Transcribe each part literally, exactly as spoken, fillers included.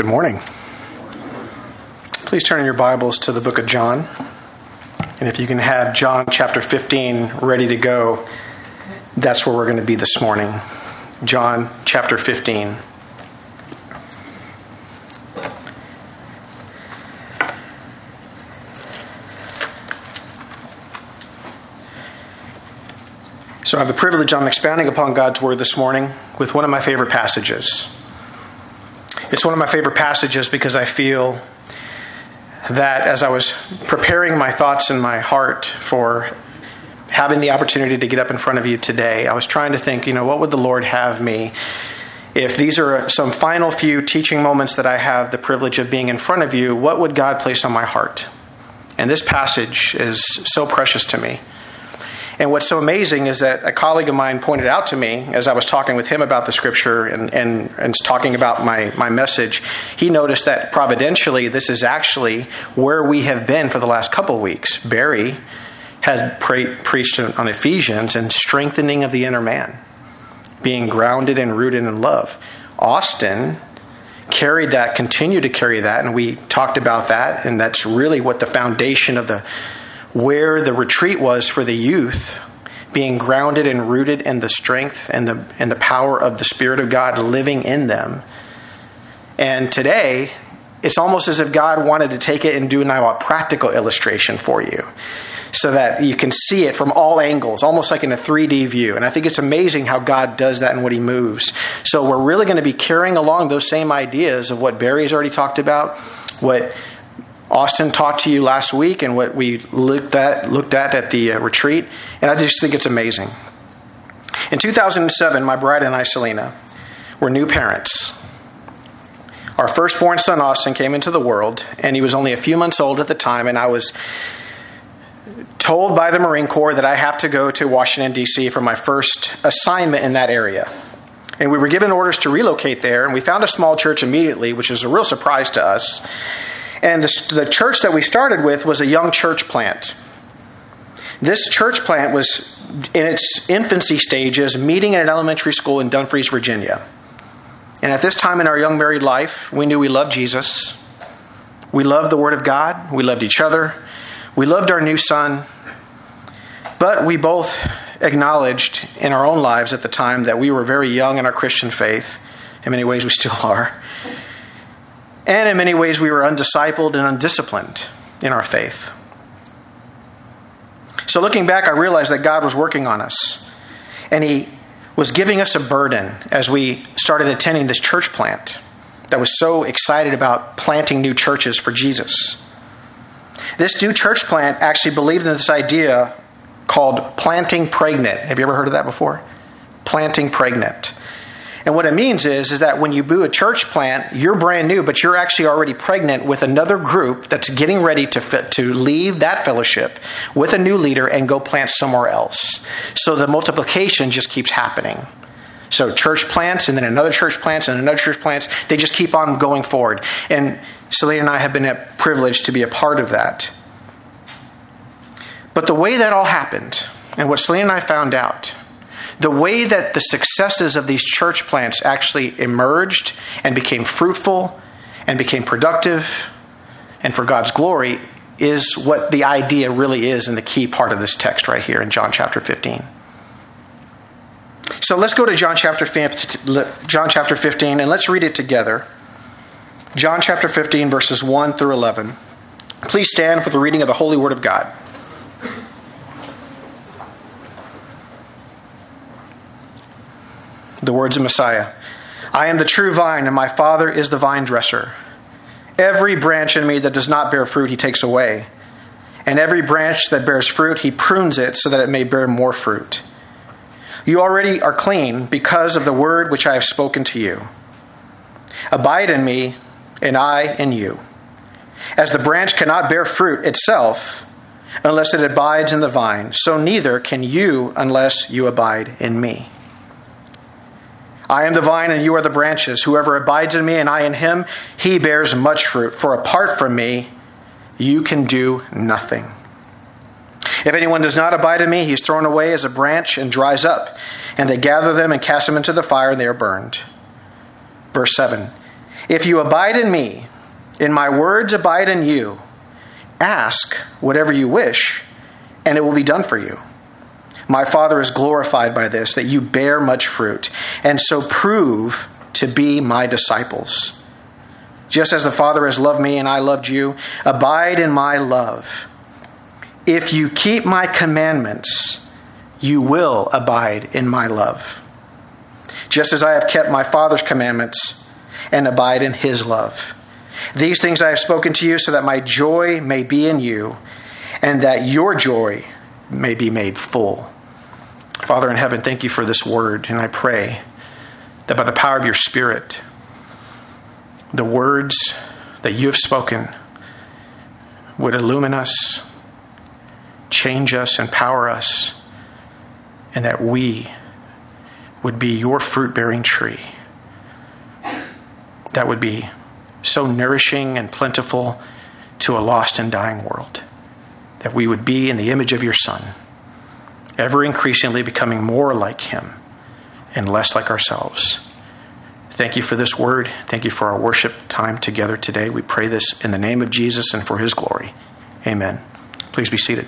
Good morning. Please turn in your Bibles to the book of John. And if you can have John chapter fifteen ready to go, that's where we're going to be this morning. John chapter fifteen. So I have the privilege of expounding upon God's Word this morning with one of my favorite passages. It's one of my favorite passages because I feel that as I was preparing my thoughts and my heart for having the opportunity to get up in front of you today, I was trying to think, you know, what would the Lord have me if these are some final few teaching moments that I have the privilege of being in front of you, what would God place on my heart? And this passage is so precious to me. And what's so amazing is that a colleague of mine pointed out to me as I was talking with him about the scripture and, and, and talking about my, my message, he noticed that providentially this is actually where we have been for the last couple of weeks. Barry has pre- preached on Ephesians and strengthening of the inner man, being grounded and rooted in love. Austin carried that, continued to carry that, and we talked about that, and that's really what the foundation of the where the retreat was for the youth, being grounded and rooted in the strength and the and the power of the Spirit of God living in them. And today, it's almost as if God wanted to take it and do now a practical illustration for you so that you can see it from all angles, almost like in a three D view. And I think it's amazing how God does that and what he moves. So we're really going to be carrying along those same ideas of what Barry's already talked about, what Austin talked to you last week, and what we looked at looked at at the uh, retreat, and I just think it's amazing. In two thousand seven, my bride and I, Selena, were new parents. Our firstborn son, Austin, came into the world, and he was only a few months old at the time, and I was told by the Marine Corps that I have to go to Washington, D C for my first assignment in that area. And we were given orders to relocate there, and we found a small church immediately, which was a real surprise to us. And the, the church that we started with was a young church plant. This church plant was in its infancy stages, meeting at an elementary school in Dumfries, Virginia. And at this time in our young married life, we knew we loved Jesus. We loved the Word of God. We loved each other. We loved our new son. But we both acknowledged in our own lives at the time that we were very young in our Christian faith. In many ways, we still are. And in many ways, we were undiscipled and undisciplined in our faith. So looking back, I realized that God was working on us. And he was giving us a burden as we started attending this church plant that was so excited about planting new churches for Jesus. This new church plant actually believed in this idea called planting pregnant. Have you ever heard of that before? Planting pregnant. And what it means is, is that when you do a church plant, you're brand new, but you're actually already pregnant with another group that's getting ready to fit, to leave that fellowship with a new leader and go plant somewhere else. So the multiplication just keeps happening. So church plants, and then another church plants, and another church plants, they just keep on going forward. And Selena and I have been privileged to be a part of that. But the way that all happened, and what Selena and I found out, the way that the successes of these church plants actually emerged and became fruitful and became productive and for God's glory is what the idea really is in the key part of this text right here in John chapter fifteen. So let's go to John chapter fifteen and let's read it together. John chapter fifteen, verses one through eleven. Please stand for the reading of the Holy Word of God. The words of Messiah. I am the true vine, and my Father is the vine dresser. Every branch in me that does not bear fruit, he takes away. And every branch that bears fruit, he prunes it so that it may bear more fruit. You already are clean because of the word which I have spoken to you. Abide in me, and I in you. As the branch cannot bear fruit itself unless it abides in the vine, so neither can you unless you abide in me. I am the vine and you are the branches. Whoever abides in me and I in him, he bears much fruit. For apart from me, you can do nothing. If anyone does not abide in me, he is thrown away as a branch and dries up. And they gather them and cast them into the fire, and they are burned. Verse seven. If you abide in me, and my words abide in you, ask whatever you wish, and it will be done for you. My Father is glorified by this, that you bear much fruit, and so prove to be my disciples. Just as the Father has loved me and I loved you, abide in my love. If you keep my commandments, you will abide in my love. Just as I have kept my Father's commandments and abide in his love. These things I have spoken to you so that my joy may be in you and that your joy may be made full. Father in heaven, thank you for this word. And I pray that by the power of your Spirit, the words that you have spoken would illumine us, change us, empower us, and that we would be your fruit-bearing tree that would be so nourishing and plentiful to a lost and dying world. That we would be in the image of your Son, ever increasingly becoming more like him and less like ourselves. Thank you for this word. Thank you for our worship time together today. We pray this in the name of Jesus and for his glory. Amen. Please be seated.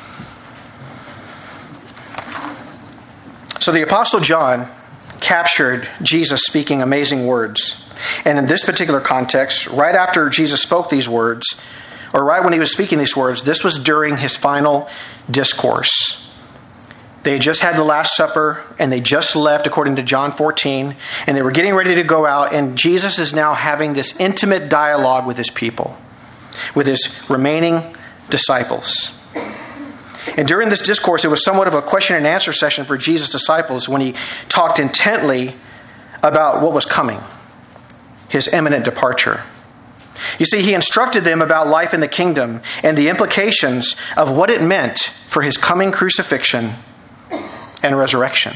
So the Apostle John captured Jesus speaking amazing words. And in this particular context, right after Jesus spoke these words, or right when he was speaking these words, this was during his final discourse. They had just had the Last Supper, and they just left, according to John fourteen, and they were getting ready to go out, and Jesus is now having this intimate dialogue with his people, with his remaining disciples. And during this discourse, it was somewhat of a question and answer session for Jesus' disciples when he talked intently about what was coming, his imminent departure. You see, he instructed them about life in the kingdom and the implications of what it meant for his coming crucifixion and resurrection.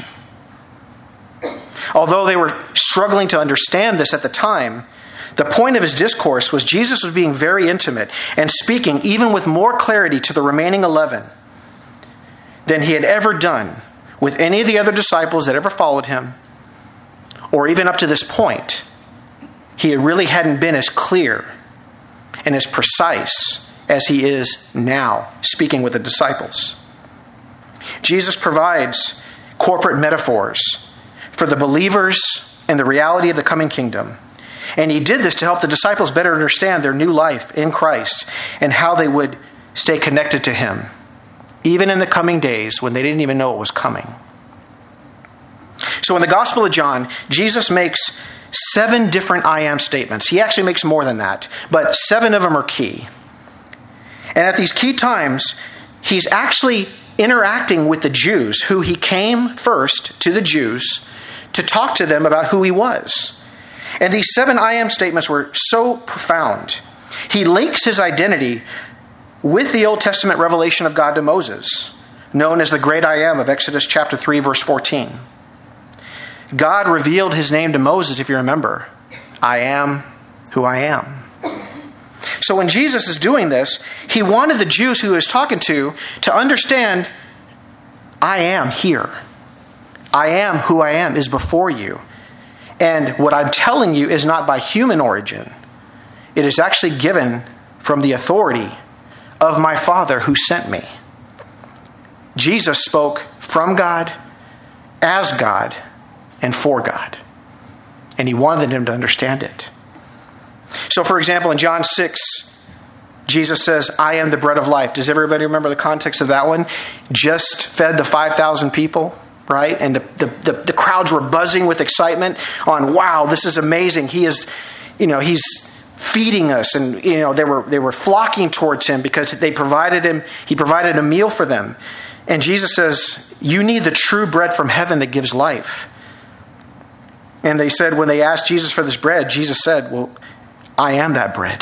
Although they were struggling to understand this at the time, the point of his discourse was Jesus was being very intimate and speaking even with more clarity to the remaining eleven than he had ever done with any of the other disciples that ever followed him, or even up to this point. He really hadn't been as clear and as precise as he is now, speaking with the disciples. Jesus provides corporate metaphors for the believers and the reality of the coming kingdom. And he did this to help the disciples better understand their new life in Christ and how they would stay connected to him, even in the coming days when they didn't even know it was coming. So in the Gospel of John, Jesus makes seven different I am statements. He actually makes more than that, but seven of them are key. And at these key times, he's actually interacting with the Jews, who he came first to the Jews to talk to them about who he was. And these seven I am statements were so profound. He links his identity with the Old Testament revelation of God to Moses, known as the great I am of Exodus chapter three, verse fourteen. God revealed his name to Moses, if you remember. I am who I am. So when Jesus is doing this, he wanted the Jews who he was talking to to understand, I am here. I am who I am is before you. And what I'm telling you is not by human origin. It is actually given from the authority of my Father who sent me. Jesus spoke from God, as God, and for God. And he wanted them to understand it. So, for example, in John six, Jesus says, I am the bread of life. Does everybody remember the context of that one? Just fed the five thousand people, right? And the, the, the, the crowds were buzzing with excitement on, wow, this is amazing. He is, you know, he's feeding us. And, you know, they were, they were flocking towards him because they provided him, he provided a meal for them. And Jesus says, you need the true bread from heaven that gives life. And they said, when they asked Jesus for this bread, Jesus said, well, I am that bread.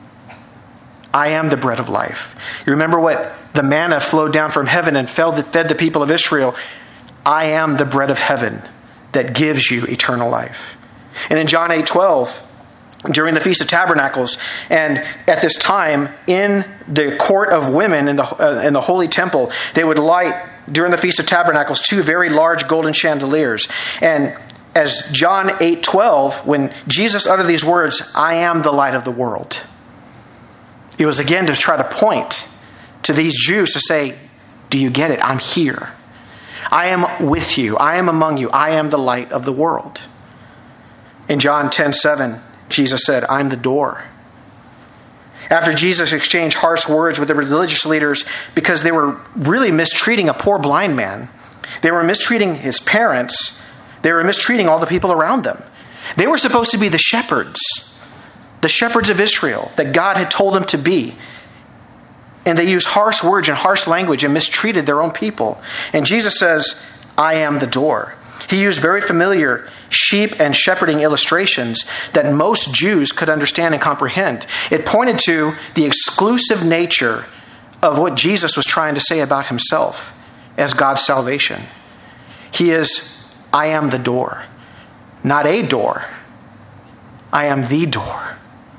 I am the bread of life. You remember what the manna flowed down from heaven and fed the people of Israel. I am the bread of heaven that gives you eternal life. And in John eight twelve, during the Feast of Tabernacles, and at this time in the court of women in the uh, in the holy temple, they would light during the Feast of Tabernacles two very large golden chandeliers. And as John eight twelve, when Jesus uttered these words, I am the light of the world, it was again to try to point to these Jews to say, do you get it? I'm here. I am with you. I am among you. I am the light of the world. In John ten seven, Jesus said, I'm the door. After Jesus exchanged harsh words with the religious leaders because they were really mistreating a poor blind man, they were mistreating his parents, they were mistreating all the people around them. They were supposed to be the shepherds, the shepherds of Israel that God had told them to be. And they used harsh words and harsh language and mistreated their own people. And Jesus says, I am the door. He used very familiar sheep and shepherding illustrations that most Jews could understand and comprehend. It pointed to the exclusive nature of what Jesus was trying to say about himself as God's salvation. He is, I am the door. Not a door. I am the door.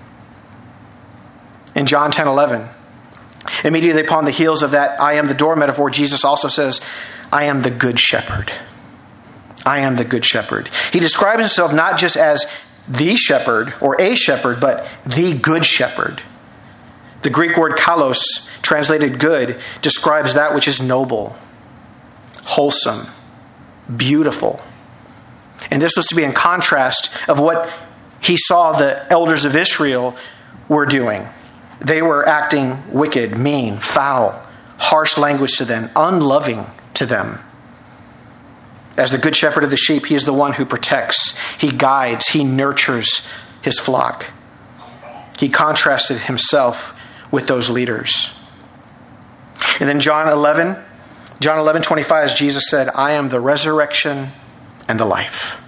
In John ten eleven, immediately upon the heels of that I am the door metaphor, Jesus also says, I am the good shepherd. I am the good shepherd. He describes himself not just as the shepherd or a shepherd, but the good shepherd. The Greek word kalos, translated good, describes that which is noble, wholesome, beautiful. And this was to be in contrast of what he saw the elders of Israel were doing. They were acting wicked, mean, foul, harsh language to them, unloving to them. As the good shepherd of the sheep, he is the one who protects, he guides, he nurtures his flock. He contrasted himself with those leaders. And then John eleven, John eleven twenty-five, as Jesus said, I am the resurrection and the life.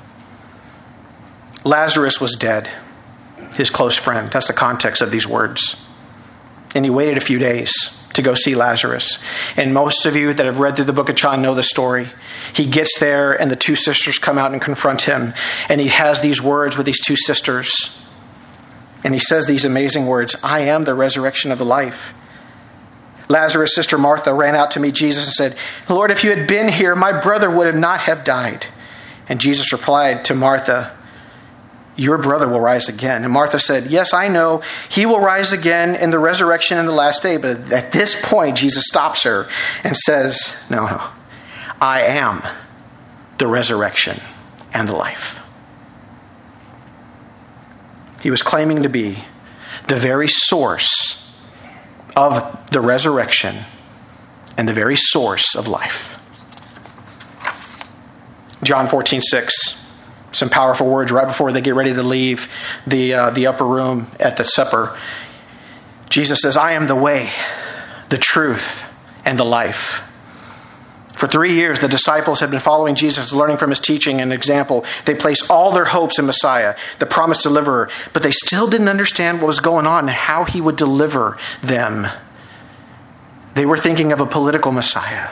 Lazarus was dead, his close friend. That's the context of these words. And he waited a few days to go see Lazarus. And most of you that have read through the book of John know the story. He gets there and the two sisters come out and confront him. And he has these words with these two sisters. And he says these amazing words, I am the resurrection of the life. Lazarus' sister Martha ran out to meet Jesus and said, Lord, if you had been here, my brother would not have died. And Jesus replied to Martha, your brother will rise again. And Martha said, yes, I know. He will rise again in the resurrection in the last day. But at this point, Jesus stops her and says, no, no. I am the resurrection and the life. He was claiming to be the very source of the resurrection and the very source of life. John fourteen six. Some powerful words right before they get ready to leave the uh, the upper room at the supper. Jesus says, I am the way, the truth, and the life. For three years, the disciples had been following Jesus, learning from his teaching and example. They placed all their hopes in Messiah, the promised deliverer, but they still didn't understand what was going on and how he would deliver them. They were thinking of a political Messiah.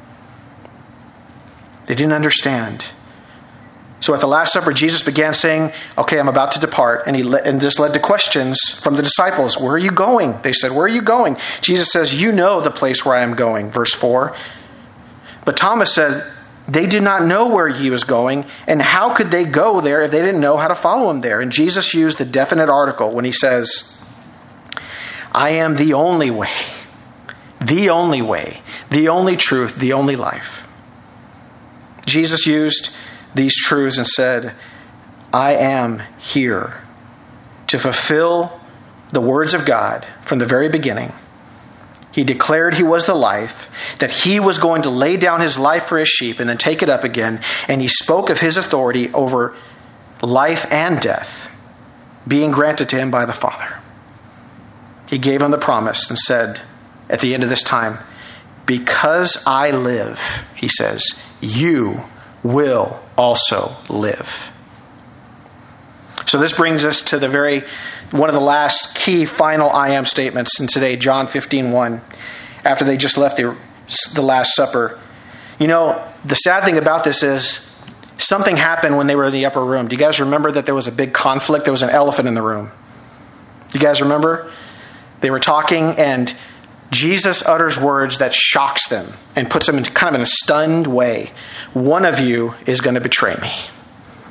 They didn't understand. So at the Last Supper, Jesus began saying, okay, I'm about to depart. And he le- and this led to questions from the disciples. Where are you going? They said, where are you going? Jesus says, you know the place where I am going. Verse four. But Thomas said, they did not know where he was going. And how could they go there if they didn't know how to follow him there? And Jesus used the definite article when he says, I am the only way, the only way, the only truth, the only life. Jesus used these truths and said, I am here to fulfill the words of God from the very beginning. He declared he was the life, that he was going to lay down his life for his sheep and then take it up again. And he spoke of his authority over life and death being granted to him by the Father. He gave him the promise and said at the end of this time, because I live, he says, you will also live. So this brings us to the very, one of the last key final I am statements in today, John fifteen one, after they just left the, the Last Supper. You know, the sad thing about this is something happened when they were in the upper room. Do you guys remember that there was a big conflict? There was an elephant in the room. Do you guys remember? They were talking and Jesus utters words that shocks them and puts them in kind of in a stunned way. One of you is going to betray me.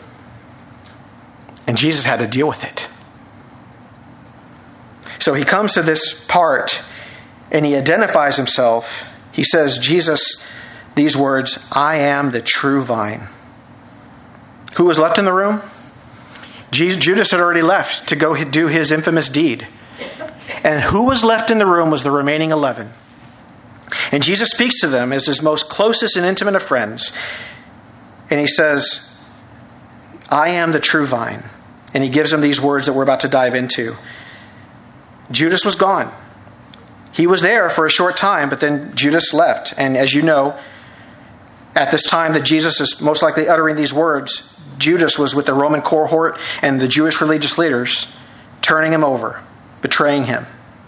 And Jesus had to deal with it. So he comes to this part and he identifies himself. He says, Jesus, these words, I am the true vine. Who was left in the room? Judas had already left to go do his infamous deed. And who was left in the room was the remaining eleven. And Jesus speaks to them as his most closest and intimate of friends. And he says, I am the true vine. And he gives them these words that we're about to dive into. Judas was gone. He was there for a short time, but then Judas left. And as you know, at this time that Jesus is most likely uttering these words, Judas was with the Roman cohort and the Jewish religious leaders, turning him over, betraying him.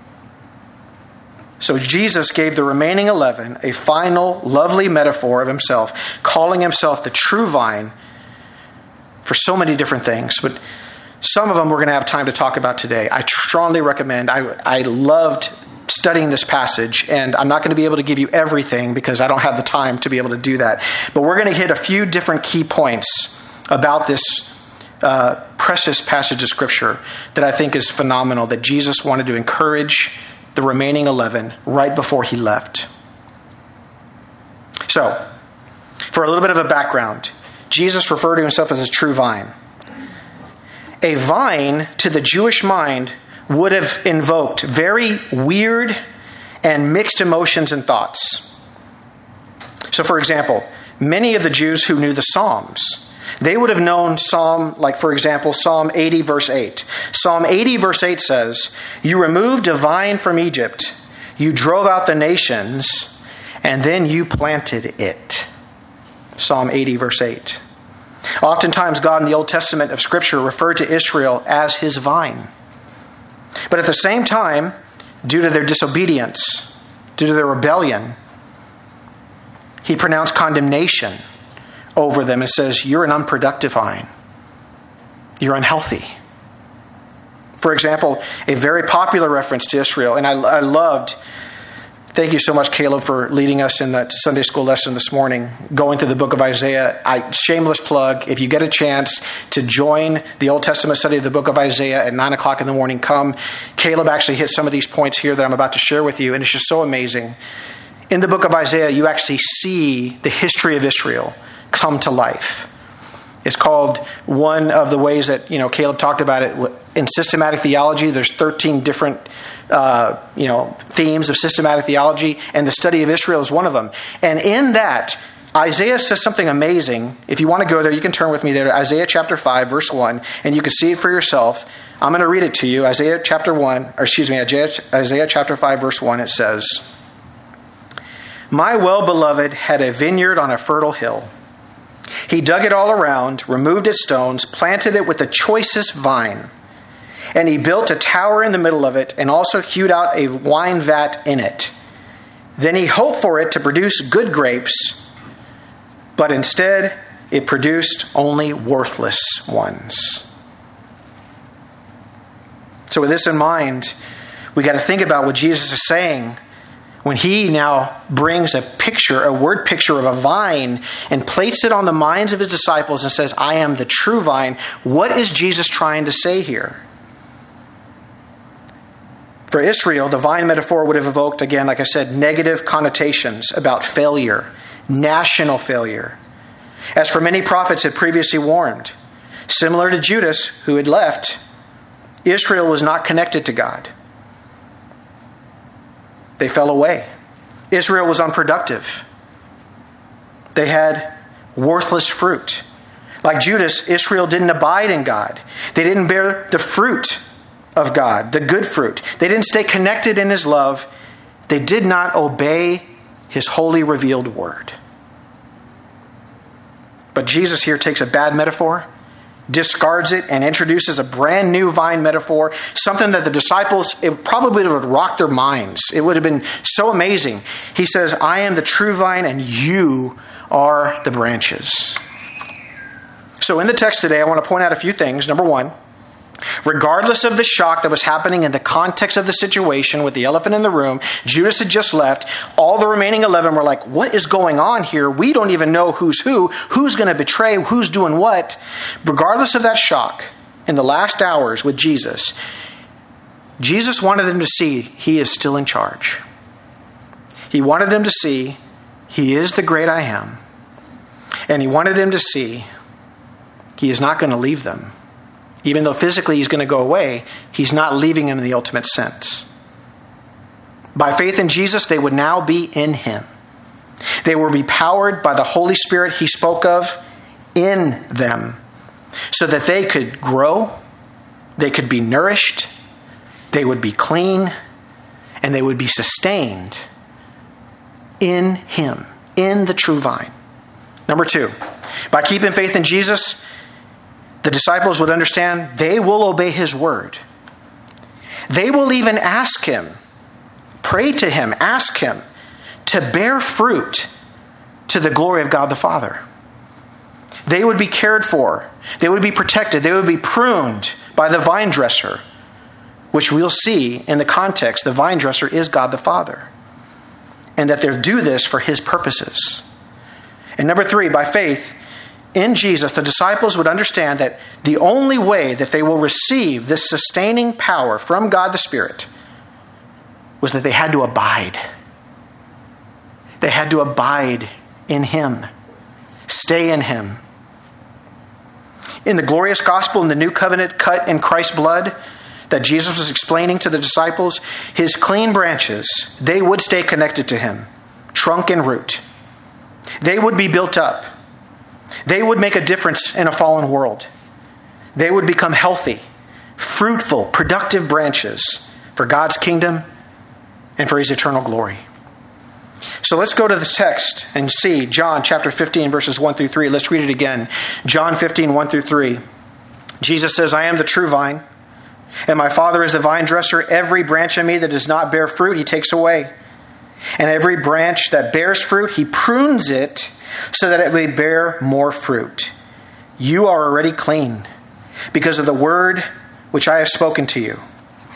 So Jesus gave the remaining eleven a final, lovely metaphor of himself, calling himself the true vine for so many different things. But some of them we're going to have time to talk about today. I strongly recommend, I, I loved studying this passage, and I'm not going to be able to give you everything because I don't have the time to be able to do that. But we're going to hit a few different key points about this uh, precious passage of Scripture that I think is phenomenal, that Jesus wanted to encourage the remaining eleven right before he left. So, for a little bit of a background, Jesus referred to himself as a true vine. A vine, to the Jewish mind, would have invoked very weird and mixed emotions and thoughts. So, for example, many of the Jews who knew the Psalms, they would have known Psalm, like for example, Psalm eighty verse eight. Psalm eighty verse eight says, you removed a vine from Egypt, you drove out the nations, and then you planted it. Psalm eighty verse eight. Oftentimes God in the Old Testament of Scripture referred to Israel as his vine. But at the same time, due to their disobedience, due to their rebellion, he pronounced condemnation over them and says, you're an unproductive vine. You're unhealthy. For example, a very popular reference to Israel, and I, I loved, thank you so much, Caleb, for leading us in that Sunday school lesson this morning, going through the book of Isaiah. I, shameless plug, if you get a chance to join the Old Testament study of the book of Isaiah at nine o'clock in the morning, come. Caleb actually hit some of these points here that I'm about to share with you, and it's just so amazing. In the book of Isaiah, you actually see the history of Israel come to life. It's called, one of the ways that, you know, Caleb talked about it, in systematic theology, there's thirteen different Uh, you know, themes of systematic theology, and the study of Israel is one of them. And in that, Isaiah says something amazing. If you want to go there, you can turn with me there to Isaiah chapter five, verse one, and you can see it for yourself. I'm going to read it to you. Isaiah chapter one, or excuse me, Isaiah, Isaiah chapter five, verse one, it says, my well-beloved had a vineyard on a fertile hill. He dug it all around, removed its stones, planted it with the choicest vine. And he built a tower in the middle of it and also hewed out a wine vat in it. Then he hoped for it to produce good grapes, but instead it produced only worthless ones. So with this in mind, we got to think about what Jesus is saying when he now brings a picture, a word picture of a vine and places it on the minds of his disciples and says, I am the true vine. What is Jesus trying to say here? For Israel, the vine metaphor would have evoked, again, like I said, negative connotations about failure, national failure. As for many prophets had previously warned, similar to Judas, who had left, Israel was not connected to God. They fell away. Israel was unproductive. They had worthless fruit. Like Judas, Israel didn't abide in God. They didn't bear the fruit of God, the good fruit. They didn't stay connected in his love. They did not obey his holy revealed word. But Jesus here takes a bad metaphor, discards it, and introduces a brand new vine metaphor, something that the disciples, it probably would rock their minds. It would have been so amazing. He says, I am the true vine and you are the branches. So in the text today, I want to point out a few things. Number one, regardless of the shock that was happening in the context of the situation with the elephant in the room, Judas had just left. All the remaining eleven were like, what is going on here? We don't even know who's who, who's going to betray, who's doing what. Regardless of that shock, in the last hours with Jesus, Jesus wanted them to see he is still in charge. He wanted them to see he is the great I am. And he wanted them to see he is not going to leave them. Even though physically he's going to go away, he's not leaving them in the ultimate sense. By faith in Jesus, they would now be in him. They will be powered by the Holy Spirit he spoke of in them, so that they could grow, they could be nourished, they would be clean, and they would be sustained in him, in the true vine. Number two, by keeping faith in Jesus, the disciples would understand they will obey his word. They will even ask him, pray to him, ask him to bear fruit to the glory of God the Father. They would be cared for. They would be protected. They would be pruned by the vine dresser, which we'll see in the context. The vine dresser is God the Father. And that they do this for his purposes. And number three, by faith in Jesus, the disciples would understand that the only way that they will receive this sustaining power from God the Spirit was that they had to abide. They had to abide in him. Stay in him. In the glorious gospel in the new covenant cut in Christ's blood that Jesus was explaining to the disciples, his clean branches, they would stay connected to him, trunk and root. They would be built up. They would make a difference in a fallen world. They would become healthy, fruitful, productive branches for God's kingdom and for his eternal glory. So let's go to this text and see John chapter fifteen, verses one through three. Let's read it again. John fifteen, one through three. Jesus says, I am the true vine, and my Father is the vine dresser. Every branch in me that does not bear fruit, he takes away. And every branch that bears fruit, he prunes it so that it may bear more fruit. You are already clean because of the word which I have spoken to you.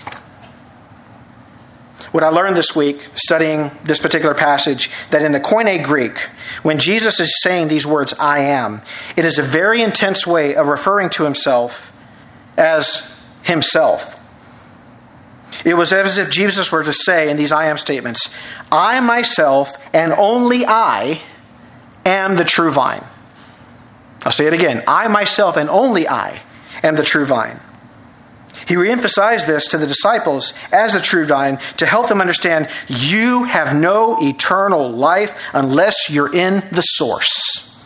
What I learned this week, studying this particular passage, that in the Koine Greek, when Jesus is saying these words, I am, it is a very intense way of referring to himself as himself. It was as if Jesus were to say in these I am statements, I myself and only I am the true vine. I'll say it again. I myself and only I am the true vine. He reemphasized this to the disciples as the true vine to help them understand you have no eternal life unless you're in the source.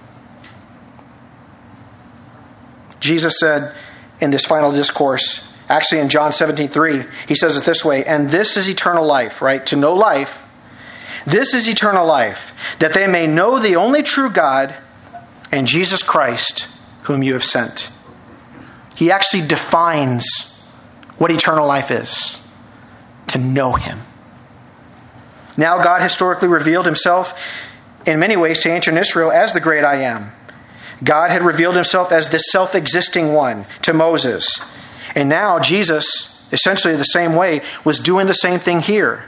Jesus said in this final discourse, actually in John seventeen three, he says it this way, and this is eternal life, right? To know life. This is eternal life, that they may know the only true God and Jesus Christ, whom you have sent. He actually defines what eternal life is. To know him. Now God historically revealed himself in many ways to ancient Israel as the great I am. God had revealed himself as the self-existing one to Moses. And now Jesus, essentially the same way, was doing the same thing here.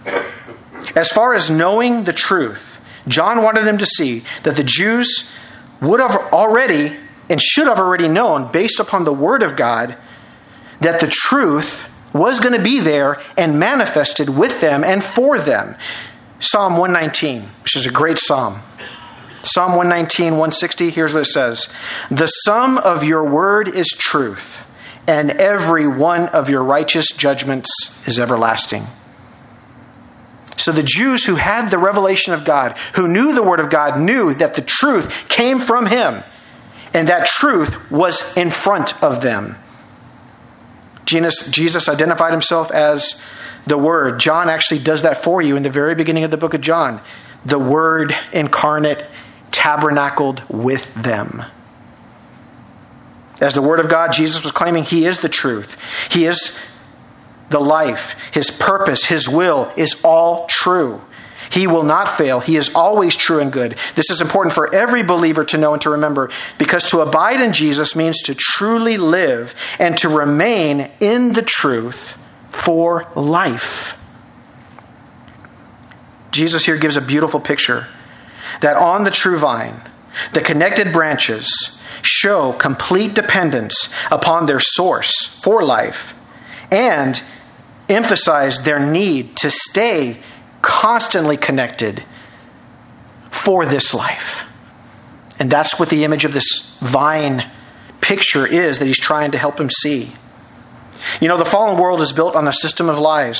As far as knowing the truth, John wanted them to see that the Jews would have already and should have already known, based upon the word of God, that the truth was going to be there and manifested with them and for them. Psalm one nineteen, which is a great psalm. Psalm one nineteen, one sixty, here's what it says. The sum of your word is truth, and every one of your righteous judgments is everlasting. So the Jews who had the revelation of God, who knew the word of God, knew that the truth came from him. And that truth was in front of them. Jesus, Jesus identified himself as the Word. John actually does that for you in the very beginning of the book of John. The Word incarnate tabernacled with them. As the Word of God, Jesus was claiming he is the truth. He is the life. His purpose, his will is all true. He will not fail. He is always true and good. This is important for every believer to know and to remember, because to abide in Jesus means to truly live and to remain in the truth for life. Jesus here gives a beautiful picture that on the true vine, The connected branches show complete dependence upon their source for life and emphasize their need to stay constantly connected for this life. And that's what the image of this vine picture is that he's trying to help him see. You know, the fallen world is built on a system of lies.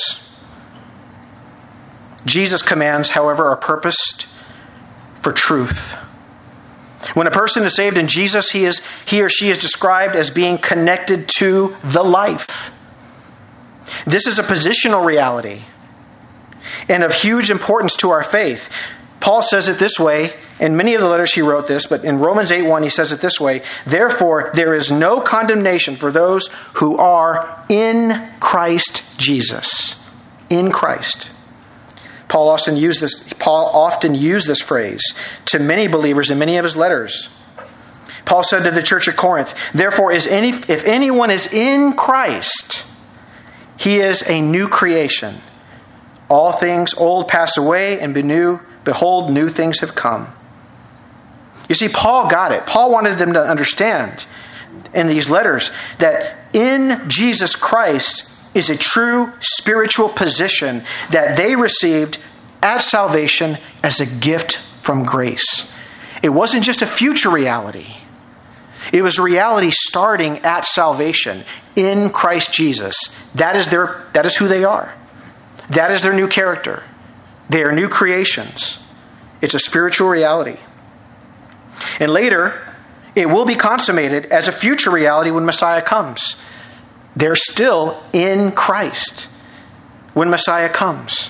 Jesus' commands, however, are purposed for truth. When a person is saved in Jesus, he is he or she is described as being connected to the life. This is a positional reality and of huge importance to our faith. Paul says it this way. In many of the letters he wrote this, but in Romans eight one he says it this way: therefore there is no condemnation for those who are in Christ Jesus. In Christ. Paul often used this, Paul often used this phrase to many believers in many of his letters. Paul said to the church at Corinth, therefore is any if anyone is in Christ, he is a new creation. All things old pass away, and new, behold, new things have come. You see, Paul got it. Paul wanted them to understand in these letters that in Jesus Christ is a true spiritual position that they received at salvation as a gift from grace. It wasn't just a future reality. It was a reality starting at salvation in Christ Jesus. That is their, that is who they are. That is their new character. They are new creations. It's a spiritual reality. And later, it will be consummated as a future reality when Messiah comes. They're still in Christ when Messiah comes.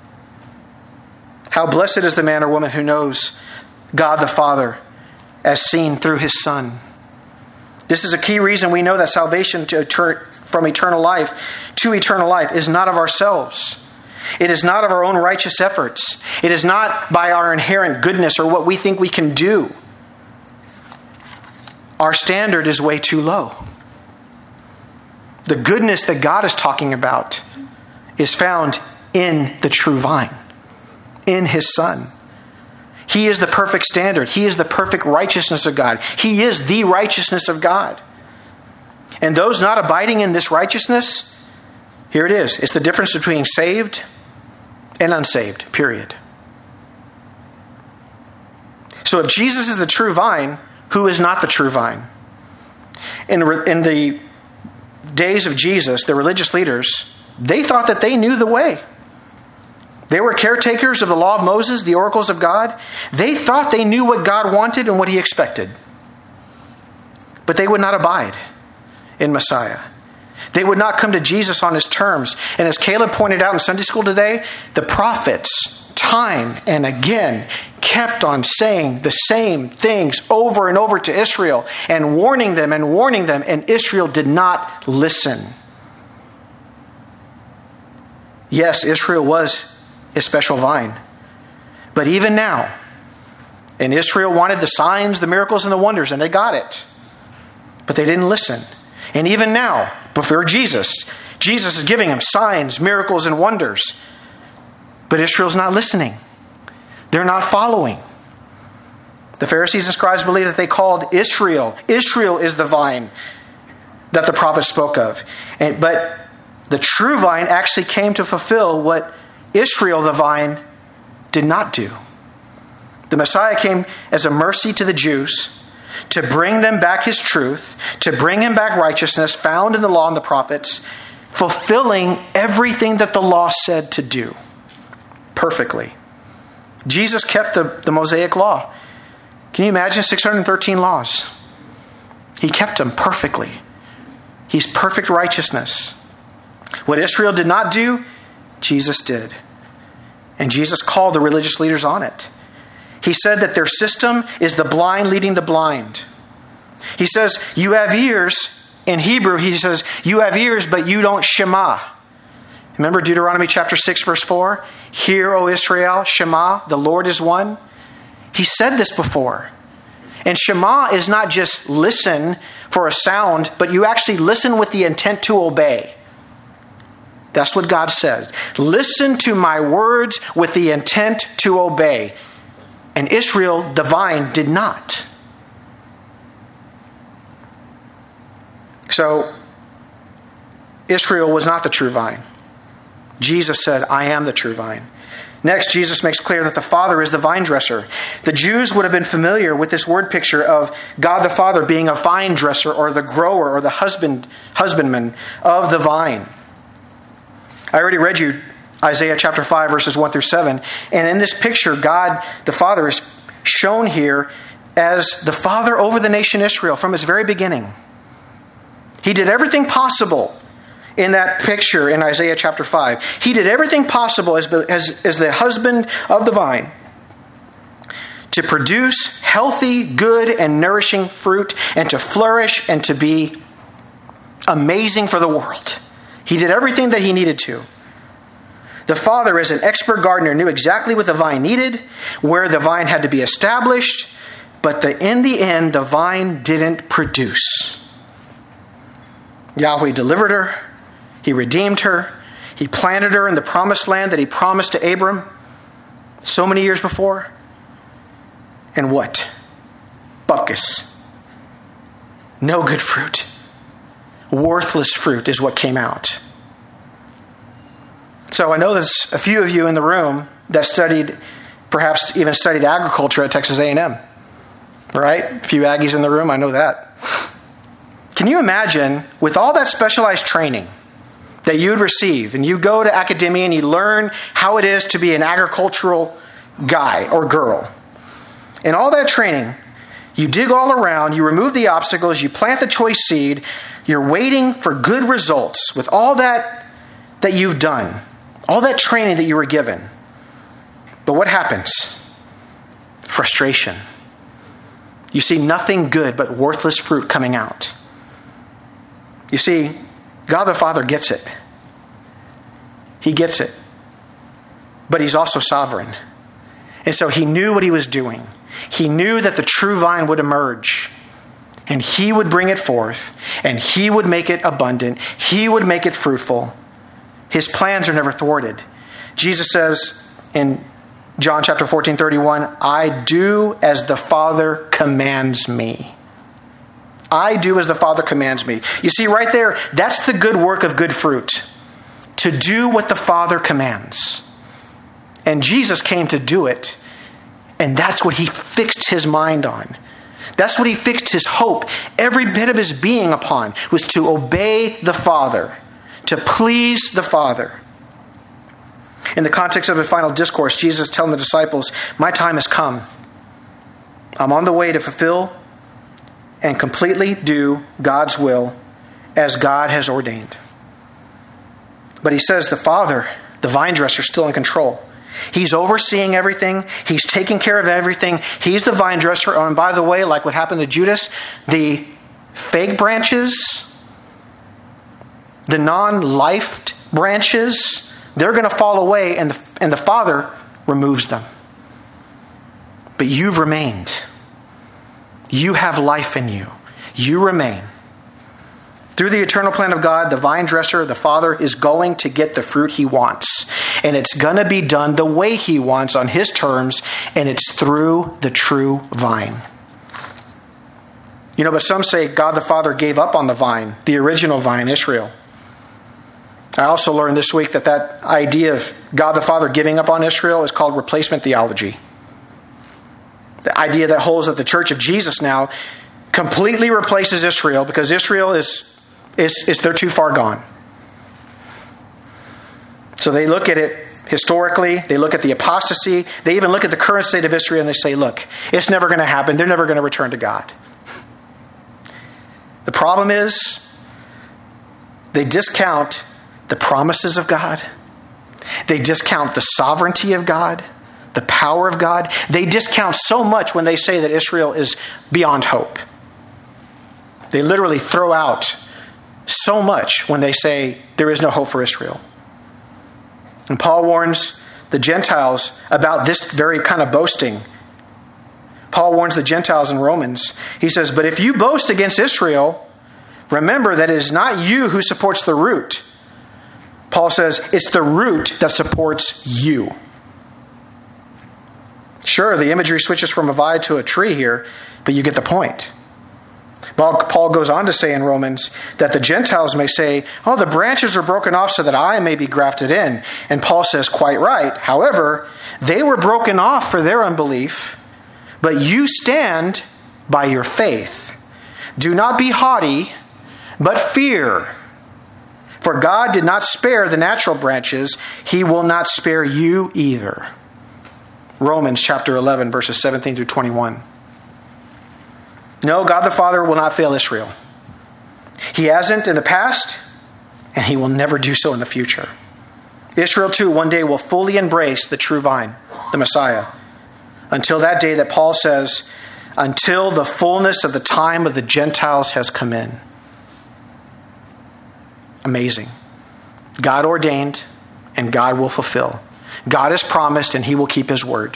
How blessed is the man or woman who knows God the Father as seen through his Son. This is a key reason we know that salvation to, from eternal life to eternal life is not of ourselves. It is not of our own righteous efforts. It is not by our inherent goodness or what we think we can do. Our standard is way too low. The goodness that God is talking about is found in the true vine, in his Son. He is the perfect standard. He is the perfect righteousness of God. He is the righteousness of God. And those not abiding in this righteousness, here it is. It's the difference between saved and unsaved, period. So if Jesus is the true vine, who is not the true vine? In, in the days of Jesus, the religious leaders, they thought that they knew the way. They were caretakers of the law of Moses, the oracles of God. They thought they knew what God wanted and what he expected. But they would not abide in Messiah. They would not come to Jesus on his terms. And as Caleb pointed out in Sunday school today, the prophets, time and again, kept on saying the same things over and over to Israel and warning them and warning them, and Israel did not listen. Yes, Israel was his special vine. But even now, and Israel wanted the signs, the miracles, and the wonders, and they got it. But they didn't listen. And even now, before Jesus, Jesus is giving them signs, miracles, and wonders. But Israel's not listening. They're not following. The Pharisees and scribes believed that they called Israel. Israel is the vine that the prophet spoke of. And, but the true vine actually came to fulfill what Israel, the vine, did not do. The Messiah came as a mercy to the Jews, to bring them back his truth, to bring him back righteousness found in the law and the prophets, fulfilling everything that the law said to do perfectly. Jesus kept the, the Mosaic law. Can you imagine six hundred thirteen laws? He kept them perfectly. He's perfect righteousness. What Israel did not do, Jesus did. And Jesus called the religious leaders on it. He said that their system is the blind leading the blind. He says, you have ears. In Hebrew, he says, you have ears, but you don't shema. Remember Deuteronomy chapter six, verse four? Hear, O Israel, Shema, the Lord is one. He said this before. And Shema is not just listen for a sound, but you actually listen with the intent to obey. That's what God says. Listen to my words with the intent to obey. And Israel, the vine, did not. So, Israel was not the true vine. Jesus said, I am the true vine. Next, Jesus makes clear that the Father is the vine dresser. The Jews would have been familiar with this word picture of God the Father being a vine dresser or the grower or the husband, husbandman of the vine. I already read you Isaiah chapter five, verses one through seven. And in this picture, God the Father is shown here as the Father over the nation Israel from his very beginning. He did everything possible in that picture in Isaiah chapter five. He did everything possible as, as, as the husband of the vine to produce healthy, good, and nourishing fruit and to flourish and to be amazing for the world. He did everything that he needed to. The Father, as an expert gardener, knew exactly what the vine needed, where the vine had to be established, but the, in the end, the vine didn't produce. Yahweh delivered her. He redeemed her. He planted her in the promised land that he promised to Abram so many years before. And what? Bupkis. No good fruit. Worthless fruit is what came out. So I know there's a few of you in the room that studied, perhaps even studied agriculture at Texas A and M. Right? A few Aggies in the room, I know that. Can you imagine, with all that specialized training that you'd receive, and you go to academia and you learn how it is to be an agricultural guy or girl, and all that training, you dig all around, you remove the obstacles, you plant the choice seed, you're waiting for good results with all that that you've done, all that training that you were given. But what happens? Frustration. You see nothing good but worthless fruit coming out. You see, God the Father gets it. He gets it. But he's also sovereign. And so he knew what he was doing. He knew that the true vine would emerge. And he would bring it forth. And he would make it abundant. He would make it fruitful. His plans are never thwarted. Jesus says in John chapter fourteen, thirty-one, I do as the Father commands me. I do as the Father commands me. You see, right there, that's the good work of good fruit. To do what the Father commands. And Jesus came to do it. And that's what he fixed his mind on. That's what he fixed his hope, every bit of his being upon, was to obey the Father, to please the Father. In the context of the final discourse, Jesus is telling the disciples, my time has come. I'm on the way to fulfill and completely do God's will as God has ordained. But he says the Father, the vine dresser, is still in control. He's overseeing everything. He's taking care of everything. He's the vine dresser. Oh, and by the way, like what happened to Judas, the fake branches, the non-life branches, they're going to fall away, and the, and the Father removes them. But you've remained. You have life in you. You remain. Through the eternal plan of God, the vine dresser, the Father, is going to get the fruit he wants. And it's going to be done the way he wants on his terms, and it's through the true vine. You know, but some say God the Father gave up on the vine, the original vine, Israel. I also learned this week that that idea of God the Father giving up on Israel is called replacement theology. The idea that holds that the Church of Jesus now completely replaces Israel because Israel is, is, is they're too far gone. So they look at it historically, they look at the apostasy, they even look at the current state of Israel and they say, look, it's never going to happen. They're never going to return to God. The problem is they discount the promises of God. They discount the sovereignty of God, the power of God. They discount so much when they say that Israel is beyond hope. They literally throw out so much when they say there is no hope for Israel. And Paul warns the Gentiles about this very kind of boasting. Paul warns the Gentiles in Romans. He says, but if you boast against Israel, remember that it is not you who supports the root. Paul says it's the root that supports you. Sure, the imagery switches from a vine to a tree here, but you get the point. Paul goes on to say in Romans that the Gentiles may say, oh, the branches are broken off so that I may be grafted in. And Paul says, quite right. However, they were broken off for their unbelief, but you stand by your faith. Do not be haughty, but fear. For God did not spare the natural branches. He will not spare you either. Romans chapter eleven, verses seventeen through twenty-one. No, God the Father will not fail Israel. He hasn't in the past, and he will never do so in the future. Israel, too, one day will fully embrace the true vine, the Messiah. Until that day that Paul says, until the fullness of the time of the Gentiles has come in. Amazing. God ordained, and God will fulfill. God has promised, and he will keep his word.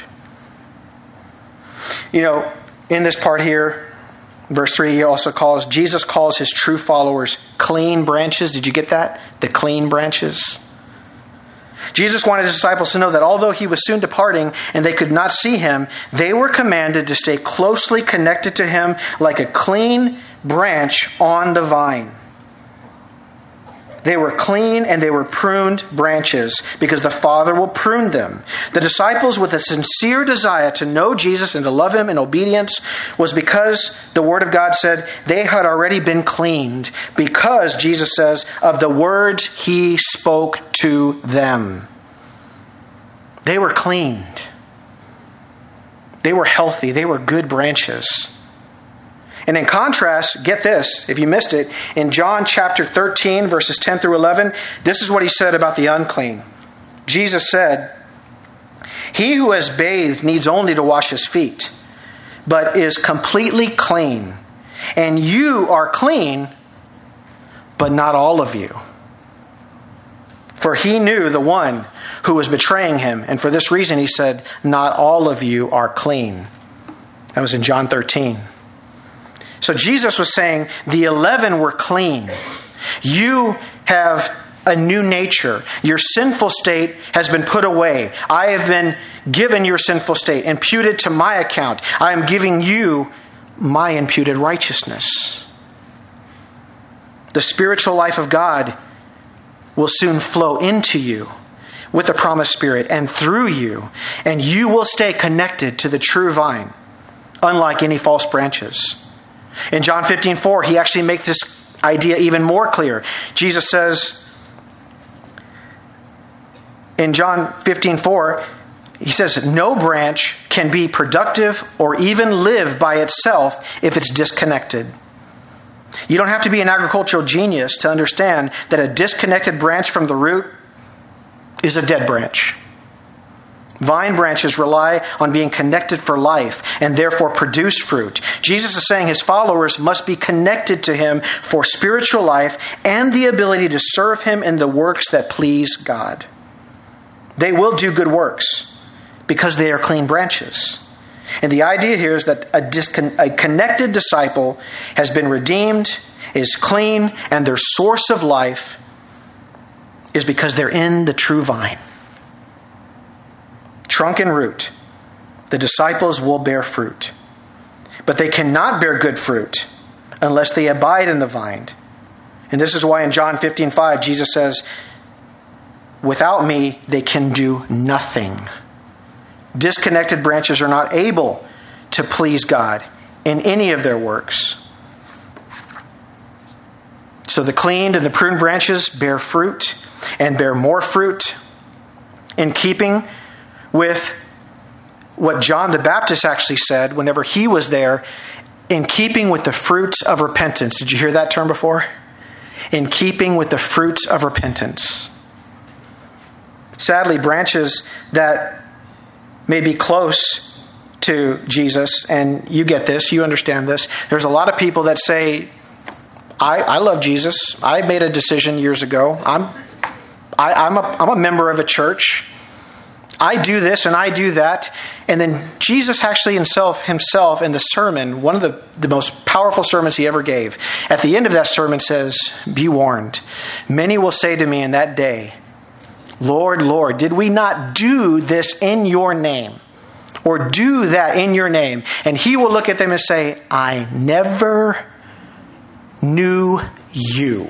You know, in this part here, verse three, he also calls, Jesus calls his true followers clean branches. Did you get that? The clean branches. Jesus wanted his disciples to know that although he was soon departing and they could not see him, they were commanded to stay closely connected to him like a clean branch on the vine. They were clean and they were pruned branches because the Father will prune them. The disciples, with a sincere desire to know Jesus and to love him in obedience, was because the Word of God said they had already been cleaned, because Jesus says of the words he spoke to them. They were cleaned. They were healthy. They were good branches. And in contrast, get this, if you missed it, in John chapter thirteen, verses ten through eleven, this is what he said about the unclean. Jesus said, he who has bathed needs only to wash his feet, but is completely clean. And you are clean, but not all of you. For he knew the one who was betraying him. And for this reason, he said, not all of you are clean. That was in John thirteen. So Jesus was saying the eleven were clean. You have a new nature. Your sinful state has been put away. I have been given your sinful state, imputed to my account. I am giving you my imputed righteousness. The spiritual life of God will soon flow into you with the promised Spirit and through you, and you will stay connected to the true vine, unlike any false branches. In John fifteen four, he actually makes this idea even more clear. Jesus says, in John fifteen four, he says, no branch can be productive or even live by itself if it's disconnected. You don't have to be an agricultural genius to understand that a disconnected branch from the root is a dead branch. Vine branches rely on being connected for life and therefore produce fruit. Jesus is saying his followers must be connected to him for spiritual life and the ability to serve him in the works that please God. They will do good works because they are clean branches. And the idea here is that a, discon- a connected disciple has been redeemed, is clean, and their source of life is because they're in the true vine. Trunk and root, the disciples will bear fruit. But they cannot bear good fruit unless they abide in the vine. And this is why in John fifteen five, Jesus says, without me, they can do nothing. Disconnected branches are not able to please God in any of their works. So the cleaned and the pruned branches bear fruit and bear more fruit in keeping with what John the Baptist actually said whenever he was there, in keeping with the fruits of repentance. Did you hear that term before? In keeping with the fruits of repentance. Sadly, branches that may be close to Jesus, and you get this, you understand this. There's a lot of people that say, I, I love Jesus. I made a decision years ago. I'm I, I'm a I'm a member of a church. I do this and I do that. And then Jesus actually himself, himself in the sermon, one of the, the most powerful sermons he ever gave, at the end of that sermon says, be warned. Many will say to me in that day, Lord, Lord, did we not do this in your name? or do that in your name. And he will look at them and say, I never knew you.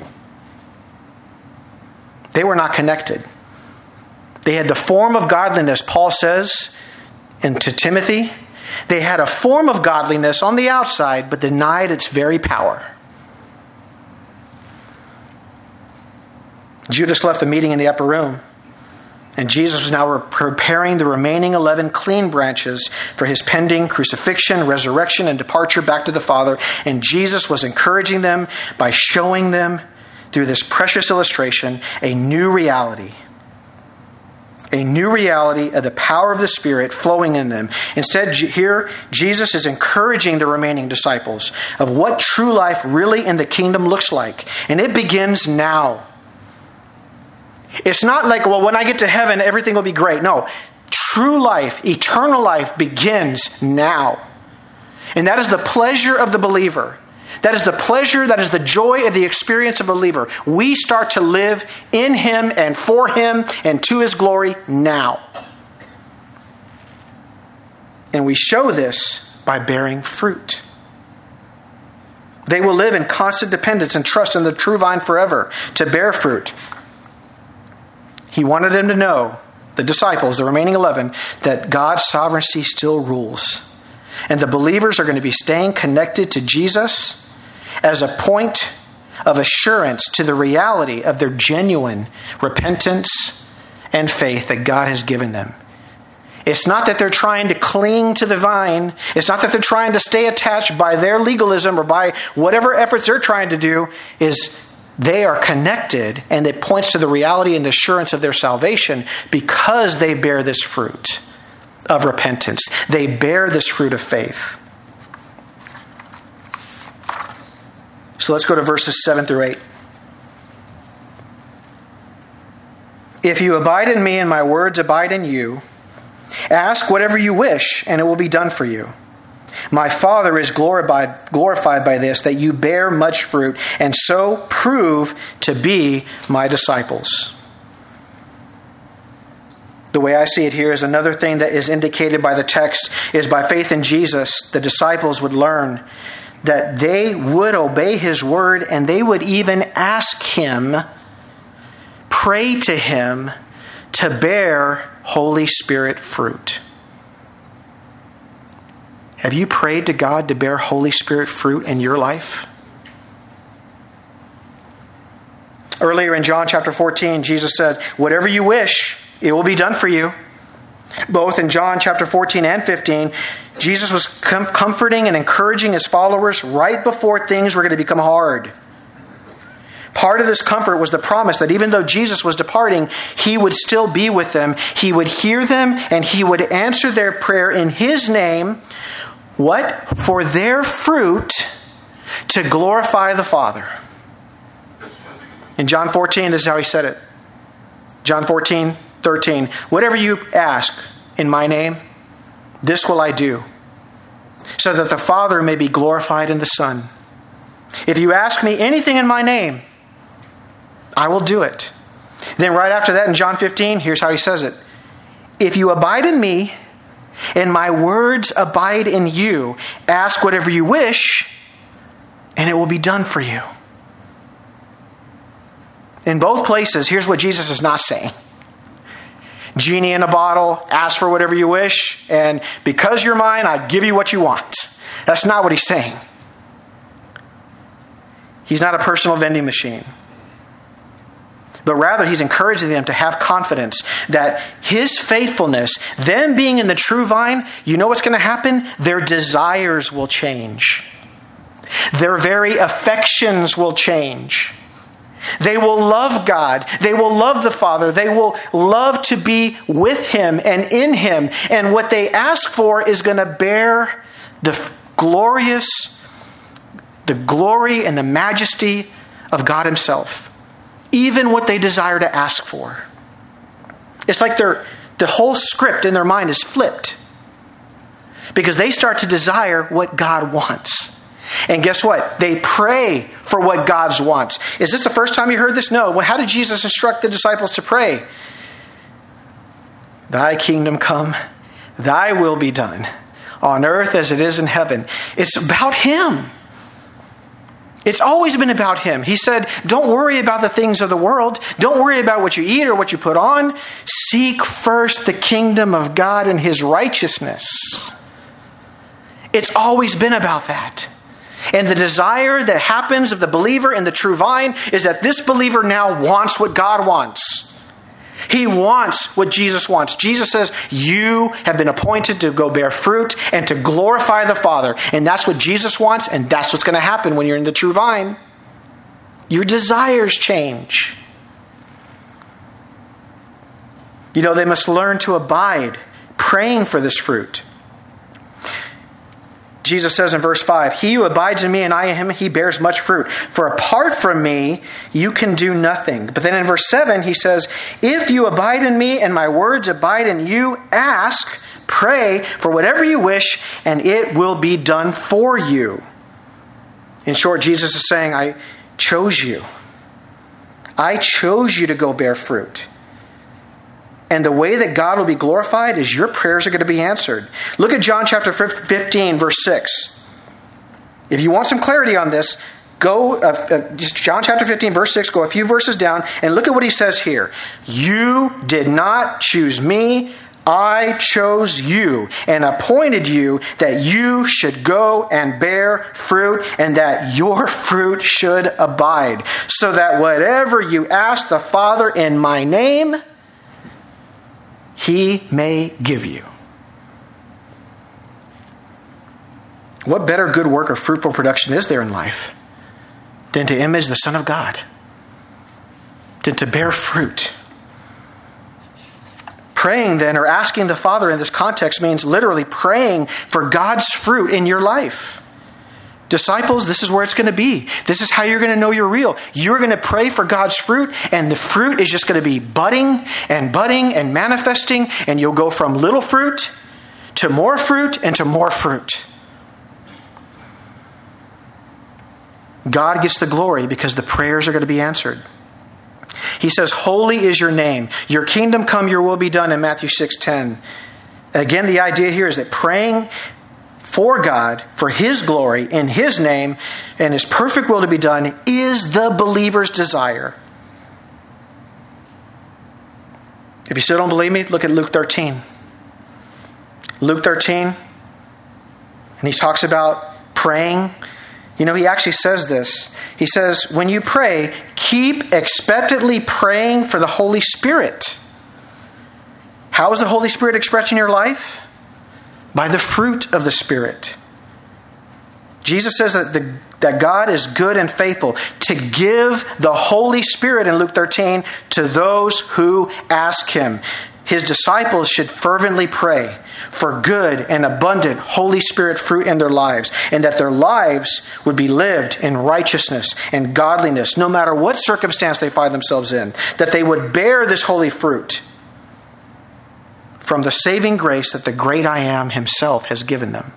They were not connected. They had the form of godliness, Paul says, and to Timothy, they had a form of godliness on the outside, but denied its very power. Judas left the meeting in the upper room, and Jesus was now preparing the remaining eleven clean branches for his pending crucifixion, resurrection, and departure back to the Father. And Jesus was encouraging them by showing them, through this precious illustration, a new reality. A new reality of the power of the Spirit flowing in them. Instead, here, Jesus is encouraging the remaining disciples of what true life really in the kingdom looks like. And it begins now. It's not like, well, when I get to heaven, everything will be great. No, true life, eternal life begins now. And that is the pleasure of the believer. That is the pleasure, that is the joy of the experience of a believer. We start to live in him and for him and to his glory now. And we show this by bearing fruit. They will live in constant dependence and trust in the true vine forever to bear fruit. He wanted them to know, the disciples, the remaining eleven, that God's sovereignty still rules. And the believers are going to be staying connected to Jesus as a point of assurance to the reality of their genuine repentance and faith that God has given them. It's not that they're trying to cling to the vine. It's not that they're trying to stay attached by their legalism or by whatever efforts they're trying to do. Is they are connected, and it points to the reality and the assurance of their salvation because they bear this fruit of repentance. They bear this fruit of faith. So let's go to verses seven through eight. If you abide in me and my words abide in you, ask whatever you wish and it will be done for you. My Father is glorified, glorified by this, that you bear much fruit and so prove to be my disciples. The way I see it here is another thing that is indicated by the text is by faith in Jesus, the disciples would learn that they would obey his word and they would even ask him, pray to him to bear Holy Spirit fruit. Have you prayed to God to bear Holy Spirit fruit in your life? Earlier in John chapter fourteen, Jesus said, whatever you wish, it will be done for you. Both in John chapter fourteen and fifteen, Jesus was com- comforting and encouraging his followers right before things were going to become hard. Part of this comfort was the promise that even though Jesus was departing, he would still be with them. He would hear them and he would answer their prayer in his name. What? For their fruit to glorify the Father. In John fourteen, this is how he said it. John fourteen, thirteen. Whatever you ask in my name, this will I do, so that the Father may be glorified in the Son. If you ask me anything in my name, I will do it. Then right after that in John fifteen, here's how he says it. If you abide in me, and my words abide in you, ask whatever you wish, and it will be done for you. In both places, here's what Jesus is not saying. Genie in a bottle, ask for whatever you wish, and because you're mine, I give you what you want. That's not what he's saying. He's not a personal vending machine. But rather, he's encouraging them to have confidence that his faithfulness, them being in the true vine, you know what's going to happen? Their desires will change. Their very affections will change. They will love God. They will love the Father. They will love to be with him and in him. And what they ask for is going to bear the glorious, the glory and the majesty of God himself. Even what they desire to ask for. It's like their the whole script in their mind is flipped. Because they start to desire what God wants. And guess what? They pray for what God wants. Is this the first time you heard this? No. Well, how did Jesus instruct the disciples to pray? Thy kingdom come, Thy will be done on earth as it is in heaven. It's about him. It's always been about him. He said, don't worry about the things of the world. Don't worry about what you eat or what you put on. Seek first the kingdom of God and his righteousness. It's always been about that. And the desire that happens of the believer in the true vine is that this believer now wants what God wants. He wants what Jesus wants. Jesus says, you have been appointed to go bear fruit and to glorify the Father. And that's what Jesus wants, and that's what's going to happen when you're in the true vine. Your desires change. You know, they must learn to abide, praying for this fruit. Jesus says in verse five, he who abides in me and I in him, he bears much fruit. For apart from me, you can do nothing. But then in verse seven, he says, if you abide in me and my words abide in you, ask, pray for whatever you wish, and it will be done for you. In short, Jesus is saying, I chose you. I chose you to go bear fruit. And the way that God will be glorified is your prayers are going to be answered. Look at John chapter fifteen, verse six. If you want some clarity on this, go, uh, uh, just John chapter fifteen, verse six, go a few verses down and look at what he says here. You did not choose me, I chose you and appointed you that you should go and bear fruit and that your fruit should abide. So that whatever you ask the Father in my name, he may give you. What better good work or fruitful production is there in life than to image the Son of God? Than to bear fruit? Praying then, or asking the Father in this context, means literally praying for God's fruit in your life. Disciples, this is where it's going to be. This is how you're going to know you're real. You're going to pray for God's fruit, and the fruit is just going to be budding and budding and manifesting, and you'll go from little fruit to more fruit and to more fruit. God gets the glory because the prayers are going to be answered. He says, holy is your name. Your kingdom come, your will be done in Matthew six ten. Again, the idea here is that praying for God, for his glory, in his name, and his perfect will to be done is the believer's desire. If you still don't believe me, look at Luke thirteen. Luke thirteen, and he talks about praying. You know, he actually says this. He says, when you pray, keep expectantly praying for the Holy Spirit. How is the Holy Spirit expressed in your life? By the fruit of the Spirit. Jesus says that, the, that God is good and faithful to give the Holy Spirit in Luke thirteen to those who ask him. His disciples should fervently pray for good and abundant Holy Spirit fruit in their lives, and that their lives would be lived in righteousness and godliness, no matter what circumstance they find themselves in, that they would bear this holy fruit from the saving grace that the great I Am himself has given them.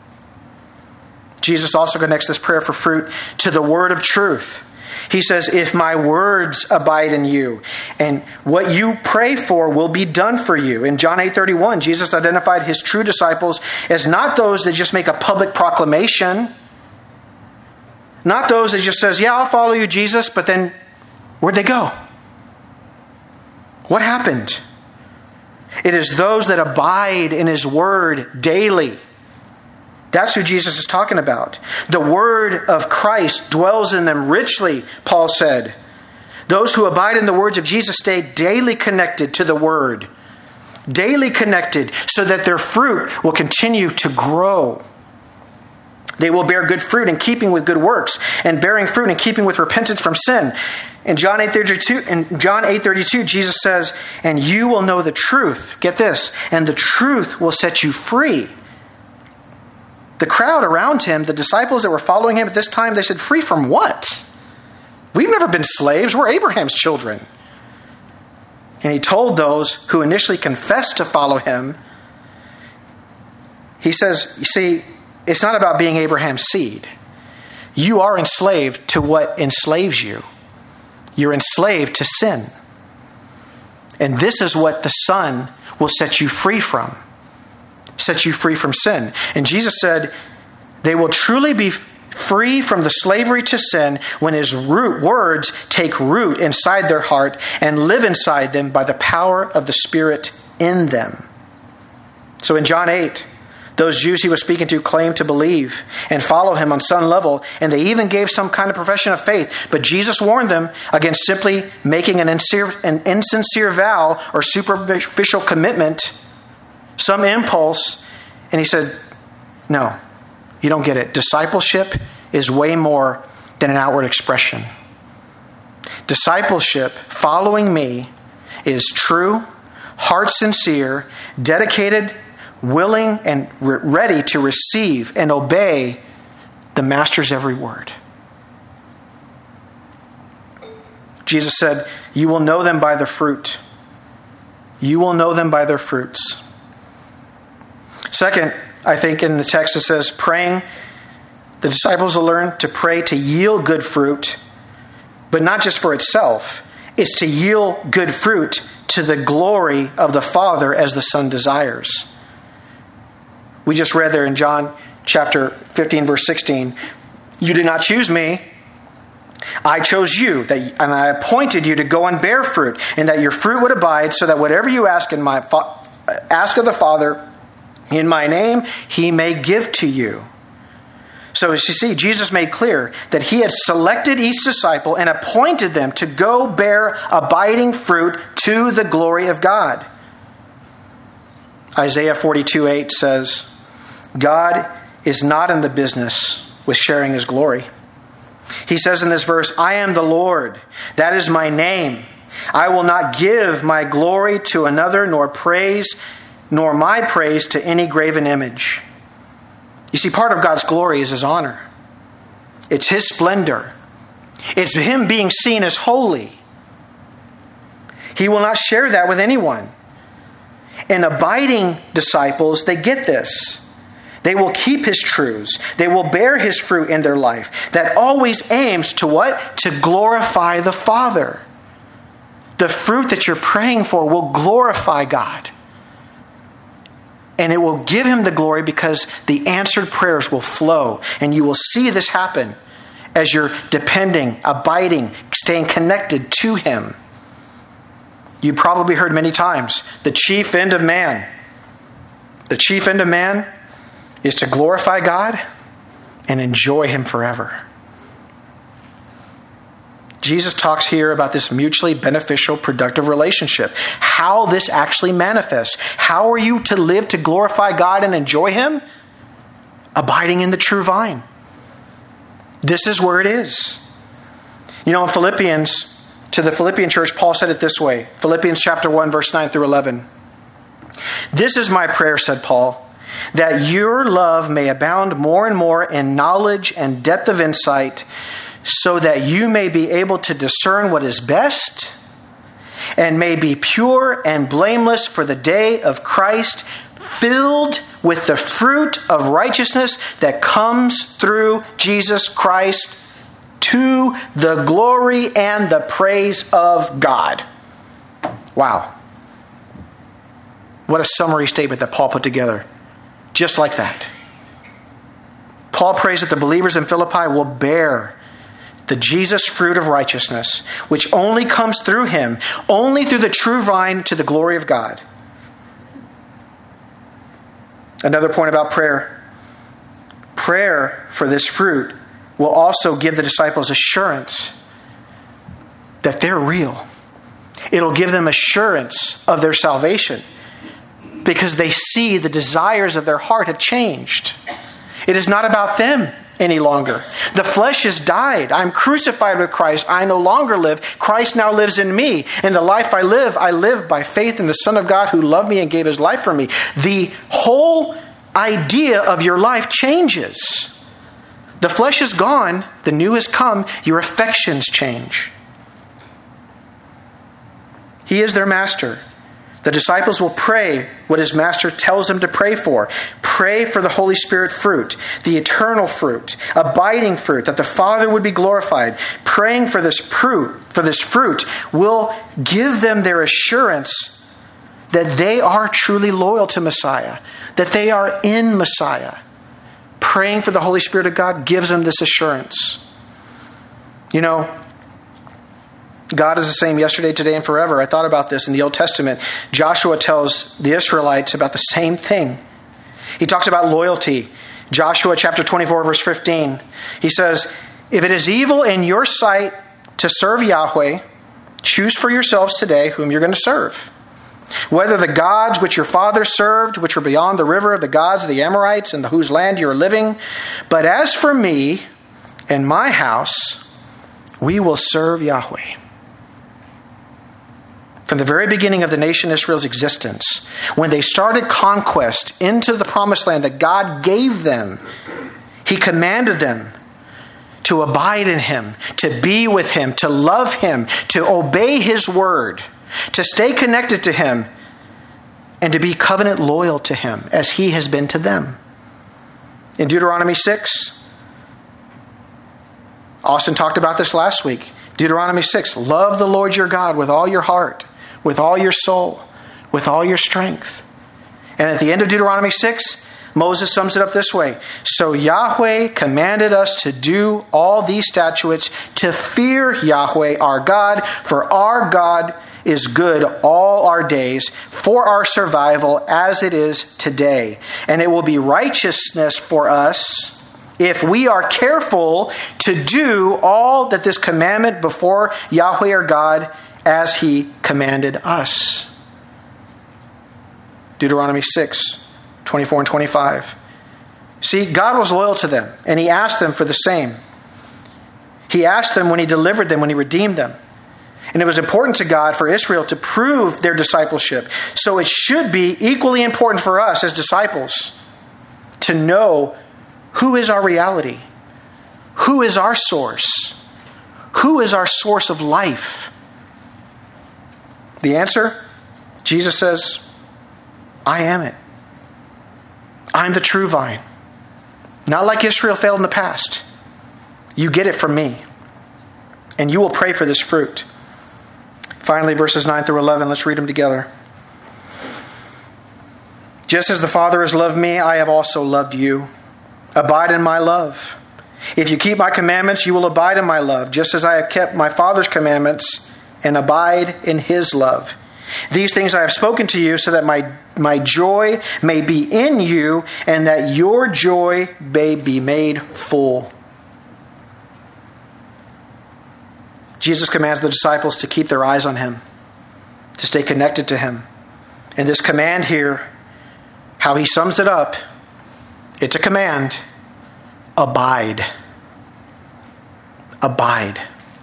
Jesus also connects this prayer for fruit to the word of truth. He says, if my words abide in you, and what you pray for will be done for you. In John eight thirty-one, Jesus identified his true disciples as not those that just make a public proclamation. Not those that just says, yeah, I'll follow you, Jesus, but then where'd they go? What happened? It is those that abide in his word daily. That's who Jesus is talking about. The word of Christ dwells in them richly, Paul said. Those who abide in the words of Jesus stay daily connected to the word. Daily connected so that their fruit will continue to grow. They will bear good fruit in keeping with good works, and bearing fruit in keeping with repentance from sin. In John eight thirty-two, in John eight thirty-two, Jesus says, and you will know the truth. Get this. And the truth will set you free. The crowd around him, the disciples that were following him at this time, they said, free from what? We've never been slaves. We're Abraham's children. And he told those who initially confessed to follow him, he says, you see, it's not about being Abraham's seed. You are enslaved to what enslaves you. You're enslaved to sin. And this is what the Son will set you free from. sets you free from sin. And Jesus said, they will truly be free from the slavery to sin when his root words take root inside their heart and live inside them by the power of the Spirit in them. So in John eight, those Jews he was speaking to claimed to believe and follow him on some level, and they even gave some kind of profession of faith. But Jesus warned them against simply making an insincere, an insincere vow or superficial commitment, some impulse, and he said, no, you don't get it. Discipleship is way more than an outward expression. Discipleship, following me, is true, heart sincere, dedicated, willing, and re- ready to receive and obey the Master's every word. Jesus said, you will know them by their fruit. You will know them by their fruits. Second, I think in the text it says, praying, the disciples will learn to pray to yield good fruit, but not just for itself. It's to yield good fruit to the glory of the Father as the Son desires. We just read there in John chapter fifteen, verse sixteen, you did not choose me, I chose you, that, and I appointed you to go and bear fruit, and that your fruit would abide, so that whatever you ask in my ask of the Father in my name, he may give to you. So as you see, Jesus made clear that he had selected each disciple and appointed them to go bear abiding fruit to the glory of God. Isaiah forty-two eight says, God is not in the business with sharing his glory. He says in this verse, I am the Lord, that is my name. I will not give my glory to another, nor praise, nor my praise to any graven image. You see, part of God's glory is his honor. It's his splendor. It's him being seen as holy. He will not share that with anyone. And abiding disciples, they get this. They will keep his truths. They will bear his fruit in their life. That always aims to what? To glorify the Father. The fruit that you're praying for will glorify God. And it will give him the glory because the answered prayers will flow. And you will see this happen as you're depending, abiding, staying connected to him. You probably heard many times, the chief end of man. The chief end of man is to glorify God and enjoy him forever. Jesus talks here about this mutually beneficial, productive relationship. How this actually manifests. How are you to live to glorify God and enjoy him? Abiding in the true vine. This is where it is. You know, in Philippians, to the Philippian church, Paul said it this way. Philippians chapter one, verse nine through eleven. This is my prayer, said Paul, that your love may abound more and more in knowledge and depth of insight, so that you may be able to discern what is best and may be pure and blameless for the day of Christ, filled with the fruit of righteousness that comes through Jesus Christ, to the glory and the praise of God. Wow. What a summary statement that Paul put together. Just like that. Paul prays that the believers in Philippi will bear the Jesus fruit of righteousness, which only comes through him, only through the true vine, to the glory of God. Another point about prayer. Prayer for this fruit will also give the disciples assurance that they're real. It'll give them assurance of their salvation because they see the desires of their heart have changed. It is not about them any longer. The flesh has died. I'm crucified with Christ. I no longer live. Christ now lives in me. And the life I live, I live by faith in the Son of God who loved me and gave his life for me. The whole idea of your life changes. The flesh is gone. The new has come. Your affections change. He is their master. The disciples will pray what his master tells them to pray for. Pray for the Holy Spirit fruit, the eternal fruit, abiding fruit, that the Father would be glorified. Praying for this fruit, for this fruit will give them their assurance that they are truly loyal to Messiah, that they are in Messiah. Praying for the Holy Spirit of God gives them this assurance. You know, God is the same yesterday, today, and forever. I thought about this in the Old Testament. Joshua tells the Israelites about the same thing. He talks about loyalty. Joshua chapter twenty-four, verse fifteen. He says, if it is evil in your sight to serve Yahweh, choose for yourselves today whom you're going to serve. Whether the gods which your fathers served, which were beyond the river of the gods of the Amorites, in whose land you are living. But as for me and my house, we will serve Yahweh. From the very beginning of the nation Israel's existence, when they started conquest into the promised land that God gave them, He commanded them to abide in Him, to be with Him, to love Him, to obey His word, to stay connected to Him, and to be covenant loyal to Him as He has been to them. In Deuteronomy six, Austin talked about this last week. Deuteronomy six, love the Lord your God with all your heart, with all your soul, with all your strength. And at the end of Deuteronomy six, Moses sums it up this way. So Yahweh commanded us to do all these statutes, to fear Yahweh our God, for our God is good all our days, for our survival as it is today. And it will be righteousness for us if we are careful to do all that this commandment before Yahweh our God as He commanded us. Deuteronomy six, twenty-four and twenty-five. See, God was loyal to them, and He asked them for the same. He asked them when He delivered them, when He redeemed them. And it was important to God for Israel to prove their discipleship. So it should be equally important for us as disciples to know who is our reality, who is our source, who is our source of life. The answer? Jesus says, I am it. I'm the true vine. Not like Israel failed in the past. You get it from me. And you will pray for this fruit. Finally, verses nine through eleven, let's read them together. Just as the Father has loved me, I have also loved you. Abide in my love. If you keep my commandments, you will abide in my love, just as I have kept my Father's commandments and abide in His love. These things I have spoken to you so that my, my joy may be in you and that your joy may be made full. Jesus commands the disciples to keep their eyes on Him, to stay connected to Him. And this command here, how He sums it up, it's a command. Abide. Abide.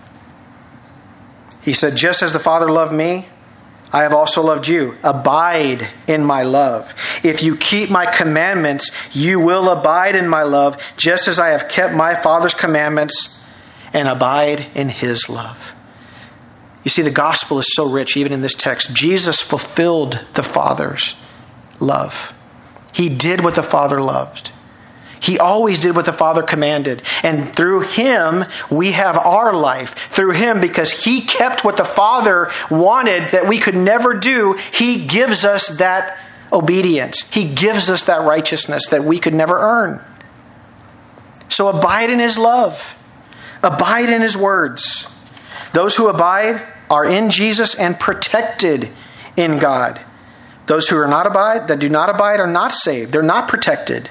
He said, just as the Father loved me, I have also loved you. Abide in my love. If you keep my commandments, you will abide in my love, just as I have kept my Father's commandments and abide in His love. You see, the gospel is so rich, even in this text. Jesus fulfilled the Father's love. He did what the Father loved. He always did what the Father commanded. And through Him, we have our life. Through Him, because He kept what the Father wanted that we could never do, He gives us that obedience. He gives us that righteousness that we could never earn. So abide in His love. Abide in His words. Those who abide are in Jesus and protected in God. Those who are not abide, that do not abide, are not saved. They're not protected.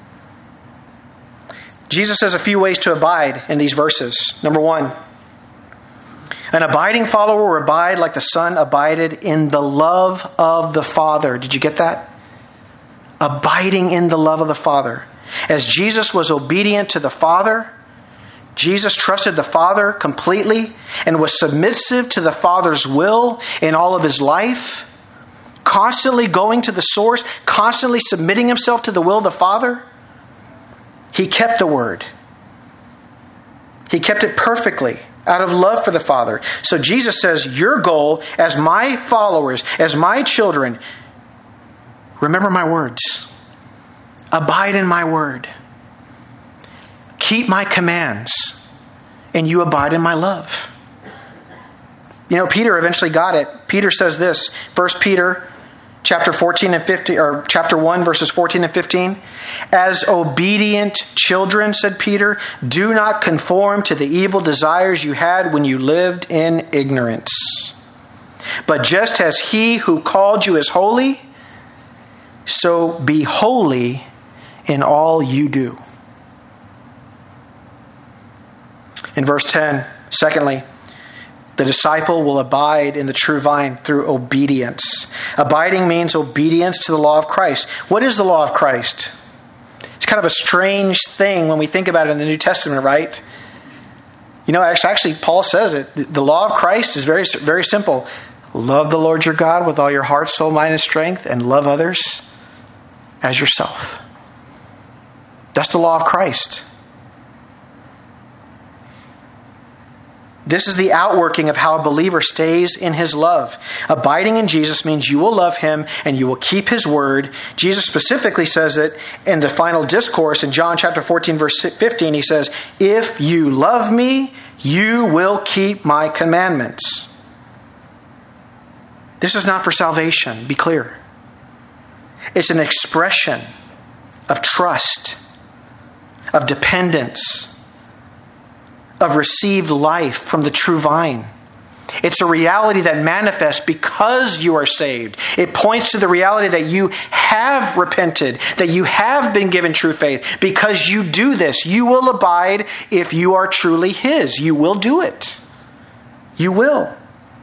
Jesus says a few ways to abide in these verses. Number one, an abiding follower will abide like the Son abided in the love of the Father. Did you get that? Abiding in the love of the Father. As Jesus was obedient to the Father, Jesus trusted the Father completely and was submissive to the Father's will in all of His life, constantly going to the source, constantly submitting Himself to the will of the Father. He kept the word. He kept it perfectly out of love for the Father. So Jesus says, your goal as my followers, as my children, remember my words. Abide in my word. Keep my commands, and you abide in my love. You know, Peter eventually got it. Peter says this, First Peter chapter fourteen and fifteen, or chapter one, verses fourteen and fifteen. As obedient children, said Peter, do not conform to the evil desires you had when you lived in ignorance. But just as he who called you is holy, so be holy in all you do. In verse ten, secondly, the disciple will abide in the true vine through obedience. Abiding means obedience to the law of Christ. What is the law of Christ? It's kind of a strange thing when we think about it in the New Testament, right? You know, actually, Paul says it. The law of Christ is very, very simple. Love the Lord your God with all your heart, soul, mind, and strength, and love others as yourself. That's the law of Christ. This is the outworking of how a believer stays in his love. Abiding in Jesus means you will love him and you will keep his word. Jesus specifically says it in the final discourse in John chapter fourteen, verse fifteen. He says, if you love me, you will keep my commandments. This is not for salvation, be clear. It's an expression of trust, of dependence, of received life from the true vine. It's a reality that manifests because you are saved. It points to the reality that you have repented, that you have been given true faith. Because you do this, you will abide if you are truly his. You will do it. You will.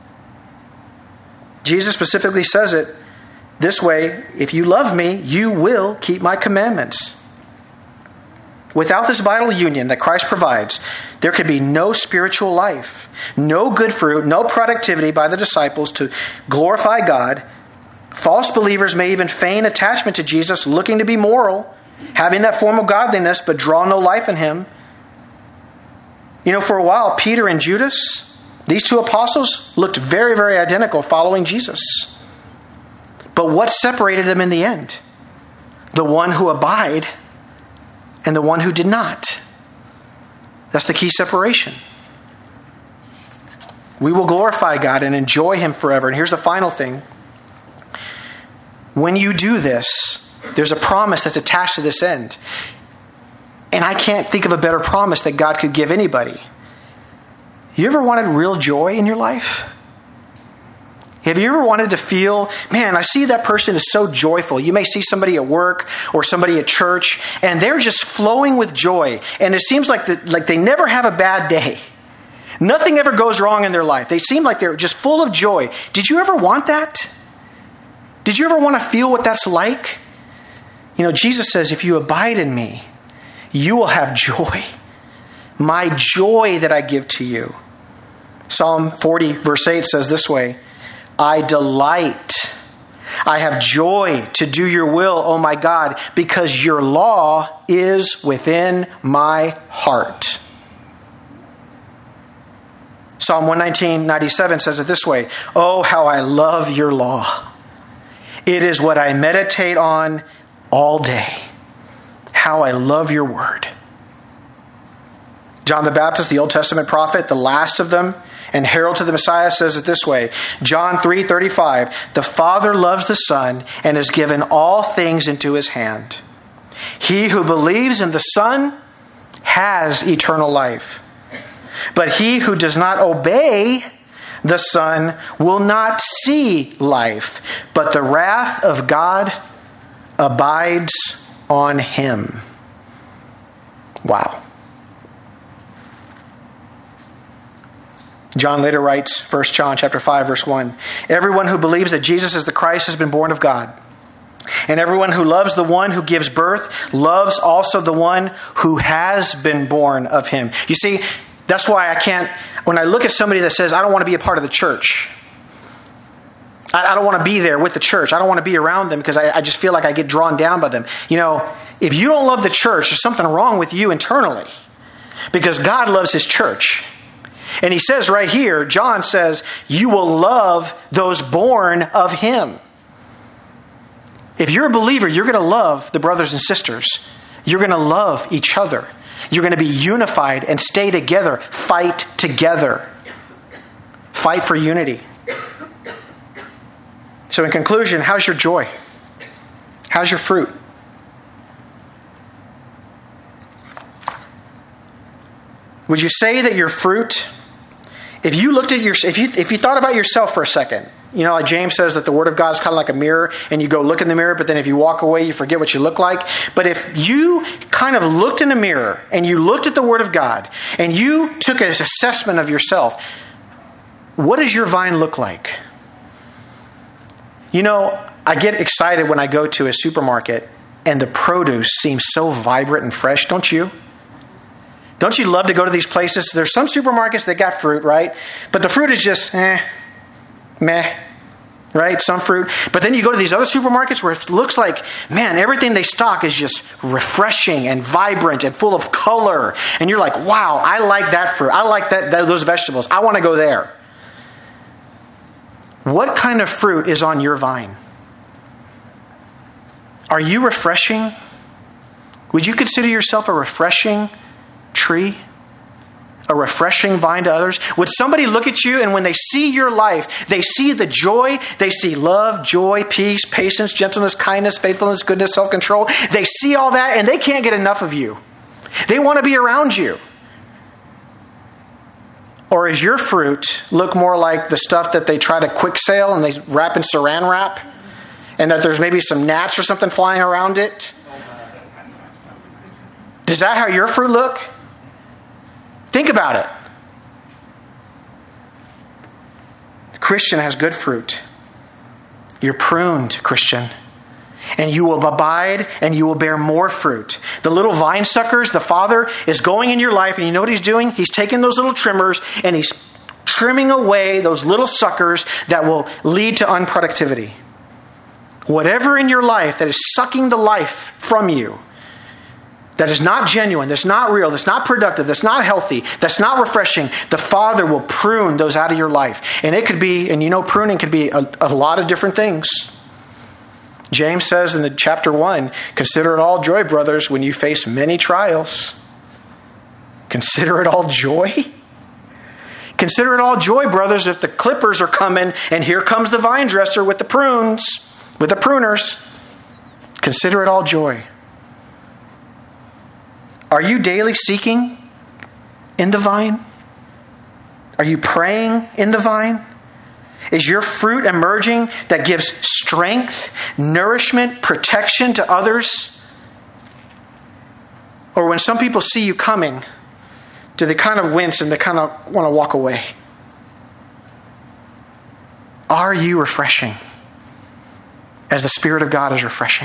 Jesus specifically says it this way, if you love me, you will keep my commandments. Without this vital union that Christ provides, there could be no spiritual life, no good fruit, no productivity by the disciples to glorify God. False believers may even feign attachment to Jesus, looking to be moral, having that form of godliness, but draw no life in him. You know, for a while, Peter and Judas, these two apostles, looked very, very identical following Jesus. But what separated them in the end? The one who abide and the one who did not. That's the key separation. We will glorify God and enjoy him forever. And here's the final thing. When you do this, there's a promise that's attached to this end. And I can't think of a better promise that God could give anybody. You ever wanted real joy in your life? Have you ever wanted to feel, man, I see that person is so joyful. You may see somebody at work or somebody at church, and they're just flowing with joy. And it seems like the, like they never have a bad day. Nothing ever goes wrong in their life. They seem like they're just full of joy. Did you ever want that? Did you ever want to feel what that's like? You know, Jesus says, if you abide in me, you will have joy. My joy that I give to you. Psalm forty, verse eight says this way, I delight, I have joy to do your will, O my God, because your law is within my heart. Psalm one nineteen, ninety-seven says it this way, oh, how I love your law. It is what I meditate on all day. How I love your word. John the Baptist, the Old Testament prophet, the last of them, and herald to the Messiah, says it this way. John three thirty-five, the Father loves the Son and has given all things into his hand. He who believes in the Son has eternal life. But he who does not obey the Son will not see life, but the wrath of God abides on him. Wow. John later writes, First John chapter five, verse one, everyone who believes that Jesus is the Christ has been born of God. And everyone who loves the one who gives birth loves also the one who has been born of him. You see, that's why I can't, when I look at somebody that says, I don't want to be a part of the church, I, I don't want to be there with the church, I don't want to be around them because I, I just feel like I get drawn down by them. You know, if you don't love the church, there's something wrong with you internally because God loves his church. And he says right here, John says, you will love those born of him. If you're a believer, you're going to love the brothers and sisters. You're going to love each other. You're going to be unified and stay together. Fight together. Fight for unity. So in conclusion, how's your joy? How's your fruit? Would you say that your fruit, if you looked at your, if you if you thought about yourself for a second, you know, like James says that the Word of God is kind of like a mirror, and you go look in the mirror, but then if you walk away, you forget what you look like. But if you kind of looked in the mirror and you looked at the Word of God and you took an assessment of yourself, what does your vine look like? You know, I get excited when I go to a supermarket and the produce seems so vibrant and fresh, don't you? Don't you love to go to these places? There's some supermarkets that got fruit, right? But the fruit is just, eh, meh, right? Some fruit. But then you go to these other supermarkets where it looks like, man, everything they stock is just refreshing and vibrant and full of color. And you're like, wow, I like that fruit. I like that, that those vegetables. I want to go there. What kind of fruit is on your vine? Are you refreshing? Would you consider yourself a refreshing tree? A refreshing vine to others? Would somebody look at you and when they see your life, they see the joy, they see love, joy, peace, patience, gentleness, kindness, faithfulness, goodness, self-control. They see all that and they can't get enough of you. They want to be around you. Or is your fruit look more like the stuff that they try to quick sale and they wrap in saran wrap? And that there's maybe some gnats or something flying around it? Is that how your fruit look? Think about it. The Christian has good fruit. You're pruned, Christian. And you will abide and you will bear more fruit. The little vine suckers, the Father is going in your life and you know what He's doing? He's taking those little trimmers and He's trimming away those little suckers that will lead to unproductivity. Whatever in your life that is sucking the life from you, that is not genuine, that's not real, that's not productive, that's not healthy, that's not refreshing, the Father will prune those out of your life. And it could be, and you know pruning could be a, a lot of different things. James says in the chapter one, consider it all joy, brothers, when you face many trials. Consider it all joy? Consider it all joy, brothers, if the clippers are coming and here comes the vine dresser with the prunes, with the pruners. Consider it all joy. Are you daily seeking in the vine? Are you praying in the vine? Is your fruit emerging that gives strength, nourishment, protection to others? Or when some people see you coming, do they kind of wince and they kind of want to walk away? Are you refreshing as the Spirit of God is refreshing?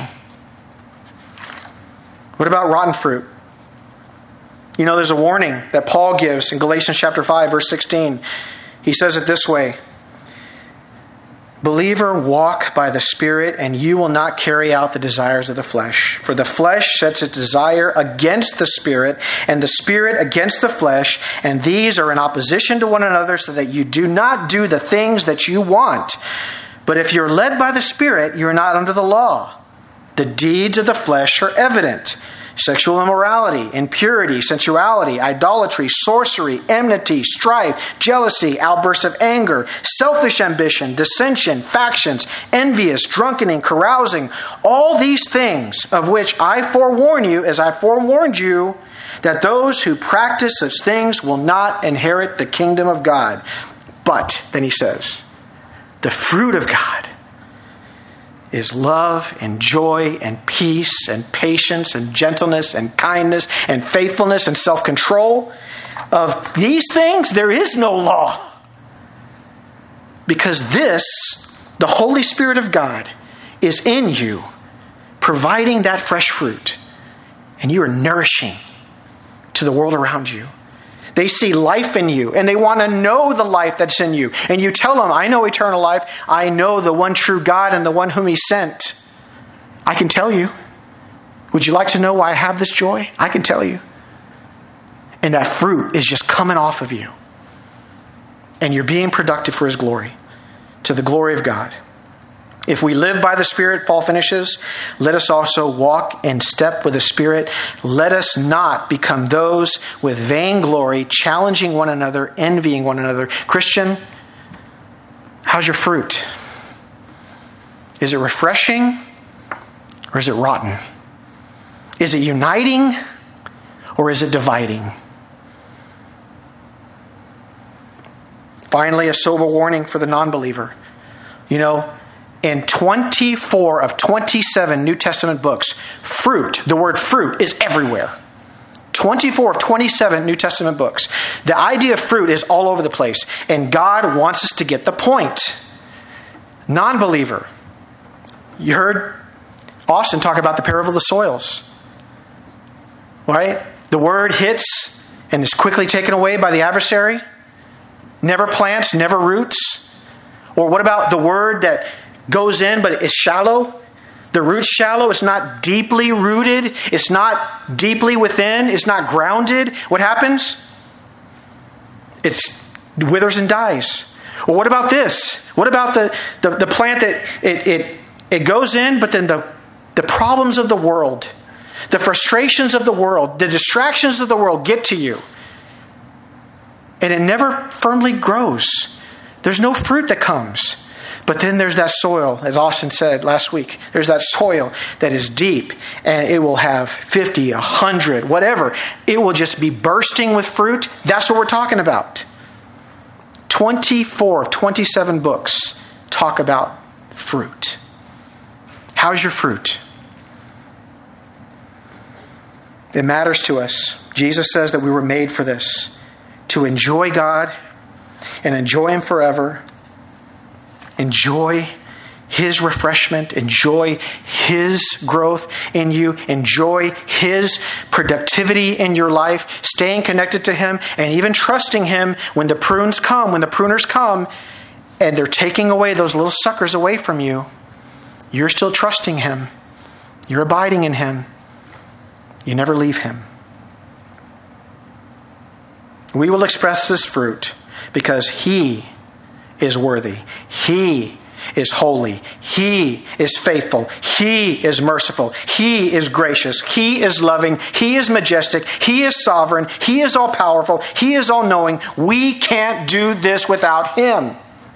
What about rotten fruit? You know, there's a warning that Paul gives in Galatians chapter five, verse sixteen. He says it this way. Believer, walk by the Spirit, and you will not carry out the desires of the flesh. For the flesh sets its desire against the Spirit, and the Spirit against the flesh, and these are in opposition to one another, so that you do not do the things that you want. But if you're led by the Spirit, you're not under the law. The deeds of the flesh are evident: sexual immorality, impurity, sensuality, idolatry, sorcery, enmity, strife, jealousy, outbursts of anger, selfish ambition, dissension, factions, envious, drunkenness, carousing. All these things of which I forewarn you, as I forewarned you, that those who practice such things will not inherit the kingdom of God. But, then he says, the fruit of God is love and joy and peace and patience and gentleness and kindness and faithfulness and self-control. Of these things, there is no law. Because this, the Holy Spirit of God, is in you, providing that fresh fruit. And you are nourishing to the world around you. They see life in you, and they want to know the life that's in you. And you tell them, I know eternal life. I know the one true God and the one whom He sent. I can tell you. Would you like to know why I have this joy? I can tell you. And that fruit is just coming off of you. And you're being productive for His glory, to the glory of God. If we live by the Spirit, Paul finishes, let us also walk in step with the Spirit. Let us not become those with vainglory, challenging one another, envying one another. Christian, how's your fruit? Is it refreshing or is it rotten? Is it uniting or is it dividing? Finally, a sober warning for the non-believer. You know, in twenty-four of twenty-seven New Testament books, fruit, the word fruit, is everywhere. twenty-four of twenty-seven New Testament books. The idea of fruit is all over the place. And God wants us to get the point. Non-believer. You heard Austin talk about the parable of the soils. Right? The word hits and is quickly taken away by the adversary. Never plants, never roots. Or what about the word that goes in but is shallow? The root's shallow. It's not deeply rooted. It's not deeply within. It's not grounded. What happens? It withers and dies. Well, what about this? What about the, the, the plant that it, it, it goes in, but then the, the problems of the world, the frustrations of the world, the distractions of the world get to you. And it never firmly grows. There's no fruit that comes. But then there's that soil, as Austin said last week. There's that soil that is deep, and it will have fifty, one hundred, whatever. It will just be bursting with fruit. That's what we're talking about. twenty-four of twenty-seven books talk about fruit. How's your fruit? It matters to us. Jesus says that we were made for this. To enjoy God and enjoy Him forever. Enjoy His refreshment. Enjoy His growth in you. Enjoy His productivity in your life. Staying connected to Him and even trusting Him when the prunes come, when the pruners come and they're taking away those little suckers away from you. You're still trusting Him. You're abiding in Him. You never leave Him. We will express this fruit because He is worthy. He is holy. He is faithful. He is merciful. He is gracious. He is loving. He is majestic. He is sovereign. He is all powerful. He is all knowing. We can't do this without Him.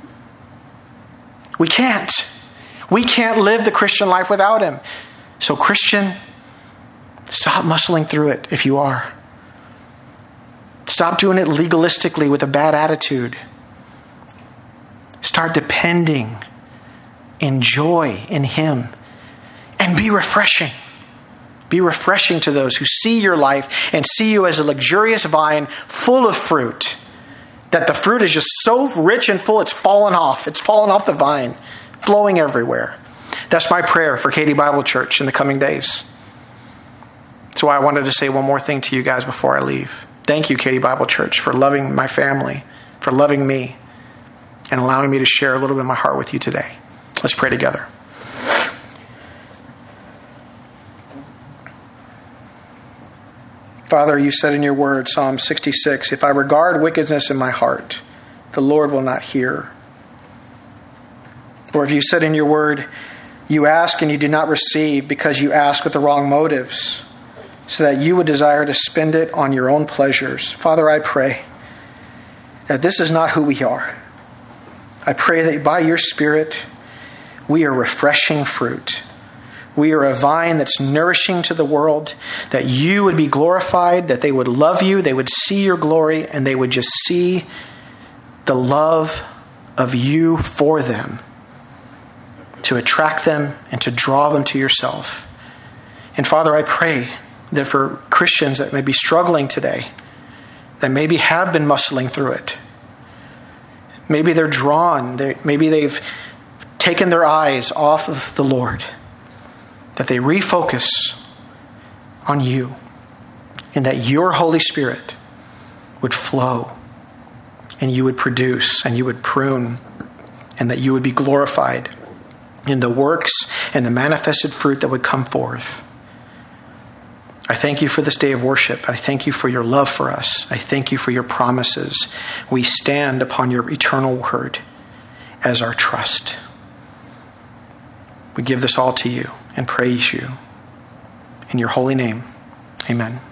We can't. We can't live the Christian life without Him. So Christian, stop muscling through it if you are. Stop doing it legalistically with a bad attitude. Start depending, enjoy in Him, and be refreshing. Be refreshing to those who see your life and see you as a luxurious vine full of fruit. That the fruit is just so rich and full, it's fallen off. It's fallen off the vine, flowing everywhere. That's my prayer for Katy Bible Church in the coming days. That's why I wanted to say one more thing to you guys before I leave. Thank you, Katy Bible Church, for loving my family, for loving me, and allowing me to share a little bit of my heart with you today. Let's pray together. Father, you said in your word, Psalm sixty-six, if I regard wickedness in my heart, the Lord will not hear. Or if you said in your word, you ask and you do not receive because you ask with the wrong motives, so that you would desire to spend it on your own pleasures. Father, I pray that this is not who we are. I pray that by your Spirit, we are refreshing fruit. We are a vine that's nourishing to the world, that you would be glorified, that they would love you, they would see your glory, and they would just see the love of you for them, to attract them and to draw them to yourself. And Father, I pray that for Christians that may be struggling today, that maybe have been muscling through it, maybe they're drawn, they, maybe they've taken their eyes off of the Lord, that they refocus on you, and that your Holy Spirit would flow, and you would produce, and you would prune, and that you would be glorified in the works and the manifested fruit that would come forth. I thank you for this day of worship. I thank you for your love for us. I thank you for your promises. We stand upon your eternal word as our trust. We give this all to you and praise you. In your holy name, amen.